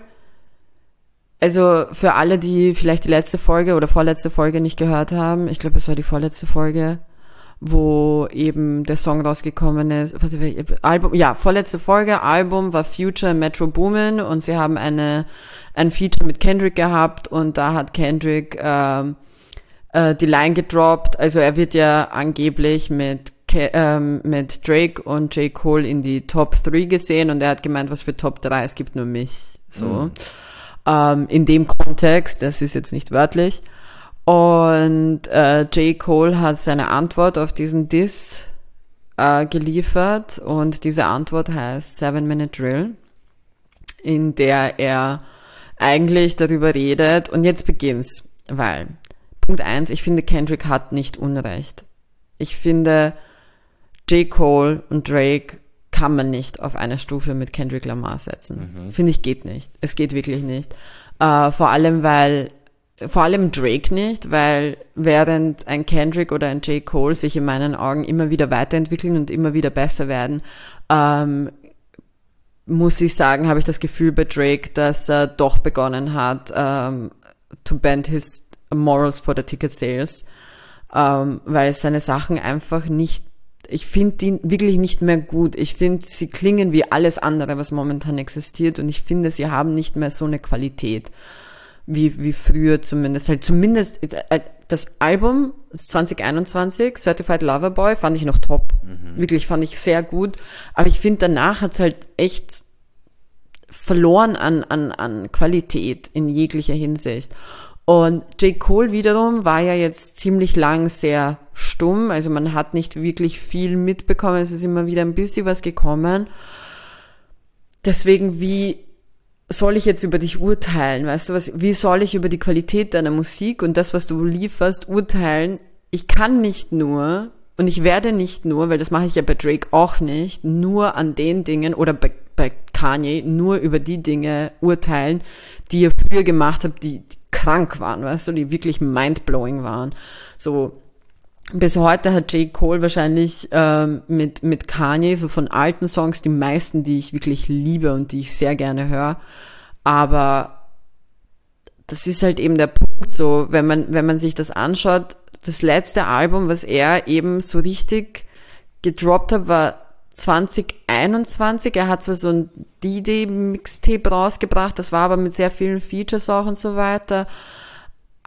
also für alle, die vielleicht die letzte Folge oder vorletzte Folge nicht gehört haben, ich glaube, es war die vorletzte Folge, wo eben der Song rausgekommen ist, Album, ja, vorletzte Folge, Album war Future Metro Boomin und sie haben eine ein Feature mit Kendrick gehabt und da hat Kendrick ähm, äh, die Line gedroppt, also er wird ja angeblich mit Ke- ähm, mit Drake und J. Cole in die Top drei gesehen und er hat gemeint, was für Top drei, es gibt nur mich, so. Mhm. Ähm, in dem Kontext, das ist jetzt nicht wörtlich. Und äh, J. Cole hat seine Antwort auf diesen Diss äh, geliefert und diese Antwort heißt Seven Minute Drill, in der er eigentlich darüber redet und jetzt beginnt's, weil Punkt eins, ich finde Kendrick hat nicht Unrecht. Ich finde J. Cole und Drake kann man nicht auf eine Stufe mit Kendrick Lamar setzen. Mhm. Finde ich geht nicht. Es geht wirklich nicht. Äh, vor allem, weil Vor allem Drake nicht, weil während ein Kendrick oder ein J. Cole sich in meinen Augen immer wieder weiterentwickeln und immer wieder besser werden, ähm, muss ich sagen, habe ich das Gefühl bei Drake, dass er doch begonnen hat, ähm, to bend his morals for the ticket sales, ähm, weil seine Sachen einfach nicht, ich finde die wirklich nicht mehr gut. Ich finde, sie klingen wie alles andere, was momentan existiert und ich finde, sie haben nicht mehr so eine Qualität. Wie, wie früher zumindest, halt zumindest das Album zwanzig einundzwanzig, Certified Lover Boy, fand ich noch top. Mhm. Wirklich, fand ich sehr gut. Aber ich finde, danach hat's halt echt verloren an, an, an Qualität in jeglicher Hinsicht. Und J. Cole wiederum war ja jetzt ziemlich lang sehr stumm, also man hat nicht wirklich viel mitbekommen, es ist immer wieder ein bisschen was gekommen. Deswegen, wie soll ich jetzt über dich urteilen, weißt du was, wie soll ich über die Qualität deiner Musik und das, was du lieferst, urteilen? Ich kann nicht nur, und ich werde nicht nur, weil das mache ich ja bei Drake auch nicht, nur an den Dingen, oder bei, bei Kanye, nur über die Dinge urteilen, die ihr früher gemacht habt, die, die krank waren, weißt du, die wirklich mindblowing waren. So, bis heute hat J. Cole wahrscheinlich ähm, mit mit Kanye so von alten Songs die meisten, die ich wirklich liebe und die ich sehr gerne höre. Aber das ist halt eben der Punkt so, wenn man wenn man sich das anschaut, das letzte Album, was er eben so richtig gedroppt hat, war zwanzig einundzwanzig. Er hat zwar so ein D D-Mixtape rausgebracht, das war aber mit sehr vielen Features auch und so weiter.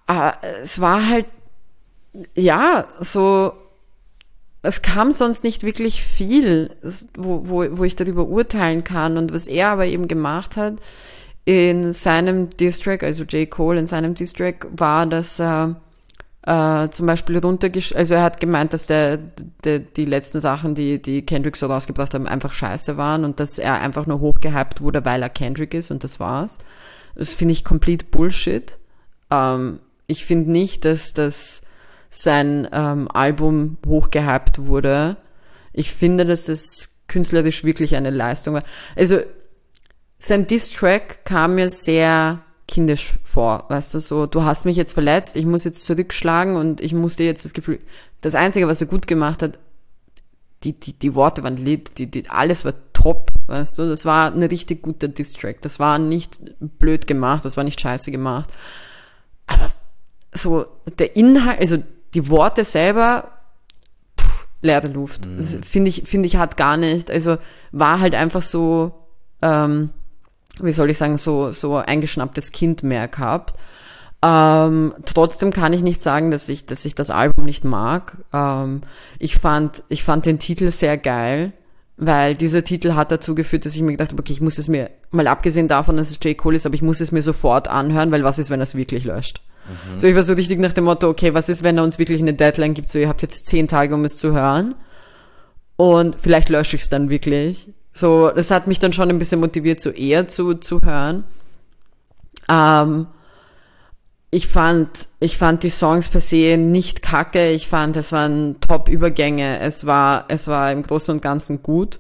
äh, es war halt, ja, so, es kam sonst nicht wirklich viel, wo, wo, wo ich darüber urteilen kann. Und was er aber eben gemacht hat in seinem Diss-Track, also J. Cole in seinem Diss-Track, war, dass er äh, zum Beispiel runtergesch... Also er hat gemeint, dass der, der die letzten Sachen, die, die Kendrick so rausgebracht haben, einfach scheiße waren und dass er einfach nur hochgehypt wurde, weil er Kendrick ist und das war's. Das finde ich komplett Bullshit. Ähm, ich finde nicht, dass das sein ähm, Album hochgehypt wurde. Ich finde, dass es künstlerisch wirklich eine Leistung war. Also sein Diss-Track kam mir sehr kindisch vor, weißt du, so, du hast mich jetzt verletzt, ich muss jetzt zurückschlagen und ich muss dir jetzt das Gefühl, das Einzige, was er gut gemacht hat, die, die, die Worte waren lit, die, die, alles war top, weißt du, das war ein richtig guter Diss-Track, das war nicht blöd gemacht, das war nicht scheiße gemacht, aber so, der Inhalt, also die Worte selber, pff, leere Luft, mhm. finde ich, finde ich, hat gar nicht, also war halt einfach so, ähm, wie soll ich sagen, so, so eingeschnapptes Kind mehr gehabt. Ähm, trotzdem kann ich nicht sagen, dass ich, dass ich das Album nicht mag. Ähm, ich fand, ich fand den Titel sehr geil, weil dieser Titel hat dazu geführt, dass ich mir gedacht habe, okay, ich muss es mir, mal abgesehen davon, dass es J. Cole ist, aber ich muss es mir sofort anhören, weil was ist, wenn er es wirklich löscht? Mhm. So, ich war so richtig nach dem Motto, okay, was ist, wenn er uns wirklich eine Deadline gibt, so, ihr habt jetzt zehn Tage, um es zu hören und vielleicht lösche ich es dann wirklich. So, das hat mich dann schon ein bisschen motiviert, so eher zu, zu hören. Ähm, ich fand, ich fand die Songs per se nicht kacke. Ich fand, es waren Top-Übergänge. Es war, es war im Großen und Ganzen gut.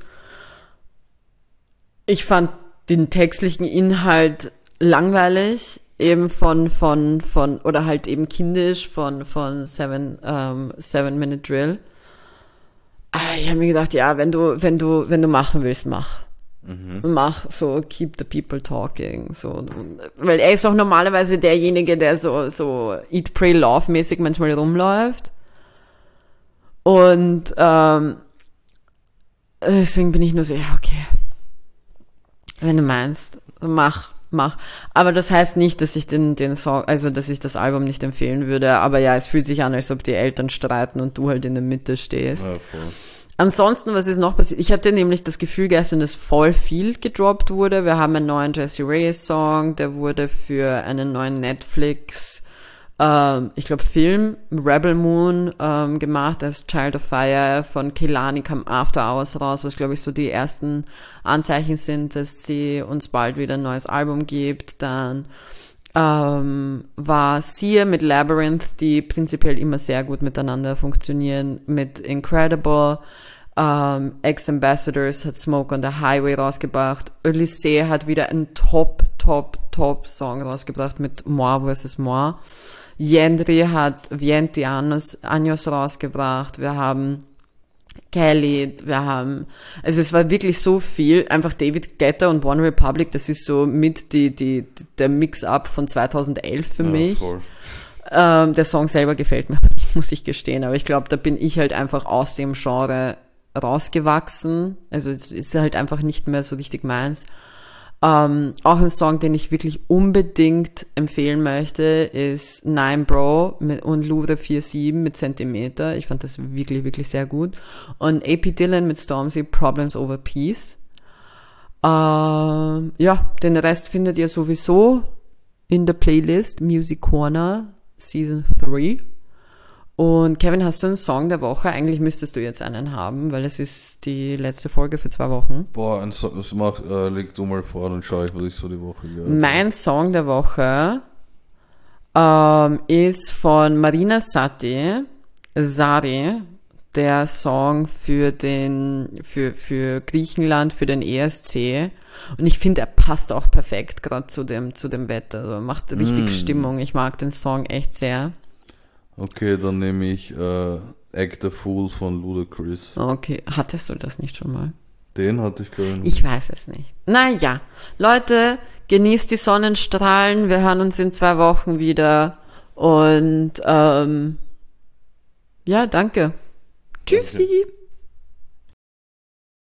Ich fand den textlichen Inhalt langweilig, eben von, von, von, oder halt eben kindisch von, von Seven, ähm, Seven Minute Drill. Ich habe mir gedacht, ja, wenn du, wenn du, wenn du machen willst, mach. Mhm. Mach so, keep the people talking. So. Weil er ist auch normalerweise derjenige, der so, so Eat, Pray, Love mäßig manchmal rumläuft. Und ähm, deswegen bin ich nur so, ja, okay. Wenn du meinst, mach, mach. Aber das heißt nicht, dass ich den, den Song, also dass ich das Album nicht empfehlen würde. Aber ja, es fühlt sich an, als ob die Eltern streiten und du halt in der Mitte stehst. Ja, voll. Ansonsten, was ist noch passiert? Ich hatte nämlich das Gefühl gestern, dass voll viel gedroppt wurde. Wir haben einen neuen Jessie Reyes Song, der wurde für einen neuen Netflix, ähm, ich glaube Film, Rebel Moon, ähm, gemacht als Child of Fire. Von Kehlani kam After Hours raus, was glaube ich so die ersten Anzeichen sind, dass sie uns bald wieder ein neues Album gibt. Dann ähm, war Sia mit Labyrinth, die prinzipiell immer sehr gut miteinander funktionieren, mit Incredible. Ähm, Ex-Ambassadors hat Smoke on the Highway rausgebracht. Odyssey hat wieder einen Top, Top, Top Song rausgebracht mit Moi versus Moi. Yendri hat Vienti Años, Años rausgebracht. Wir haben Kelly, wir haben, also es war wirklich so viel, einfach David Guetta und One Republic, das ist so mit die, die, der Mix-up von zweitausendelf für ja, mich. Voll. Ähm, der Song selber gefällt mir, muss ich gestehen, aber ich glaube, da bin ich halt einfach aus dem Genre rausgewachsen, also es ist halt einfach nicht mehr so richtig meins. Ähm, auch ein Song, den ich wirklich unbedingt empfehlen möchte, ist Nine Bro mit, und Louvre vier sieben mit Zentimeter. Ich fand das wirklich, wirklich sehr gut. Und A P Dylan mit Stormzy, Problems Over Peace. Ähm, ja, den Rest findet ihr sowieso in der Playlist Music Corner Season drei. Und Kevin, hast du einen Song der Woche? Eigentlich müsstest du jetzt einen haben, weil es ist die letzte Folge für zwei Wochen. Boah, ein Song, das macht, äh, leg du mal vor, dann schaue ich, was ich so die Woche gehört habe. Mein Song der Woche ähm, ist von Marina Satti, Sari, der Song für den, für, für Griechenland, für den E S C. Und ich finde, er passt auch perfekt gerade zu dem, zu dem Wetter. Also macht richtig mm. Stimmung. Ich mag den Song echt sehr. Okay, dann nehme ich äh, Act a Fool von Ludacris. Okay, hattest du das nicht schon mal? Den hatte ich gar nicht. Ich weiß es nicht. Naja, Leute, genießt die Sonnenstrahlen. Wir hören uns in zwei Wochen wieder. Und ähm, ja, danke. Tschüssi. Danke.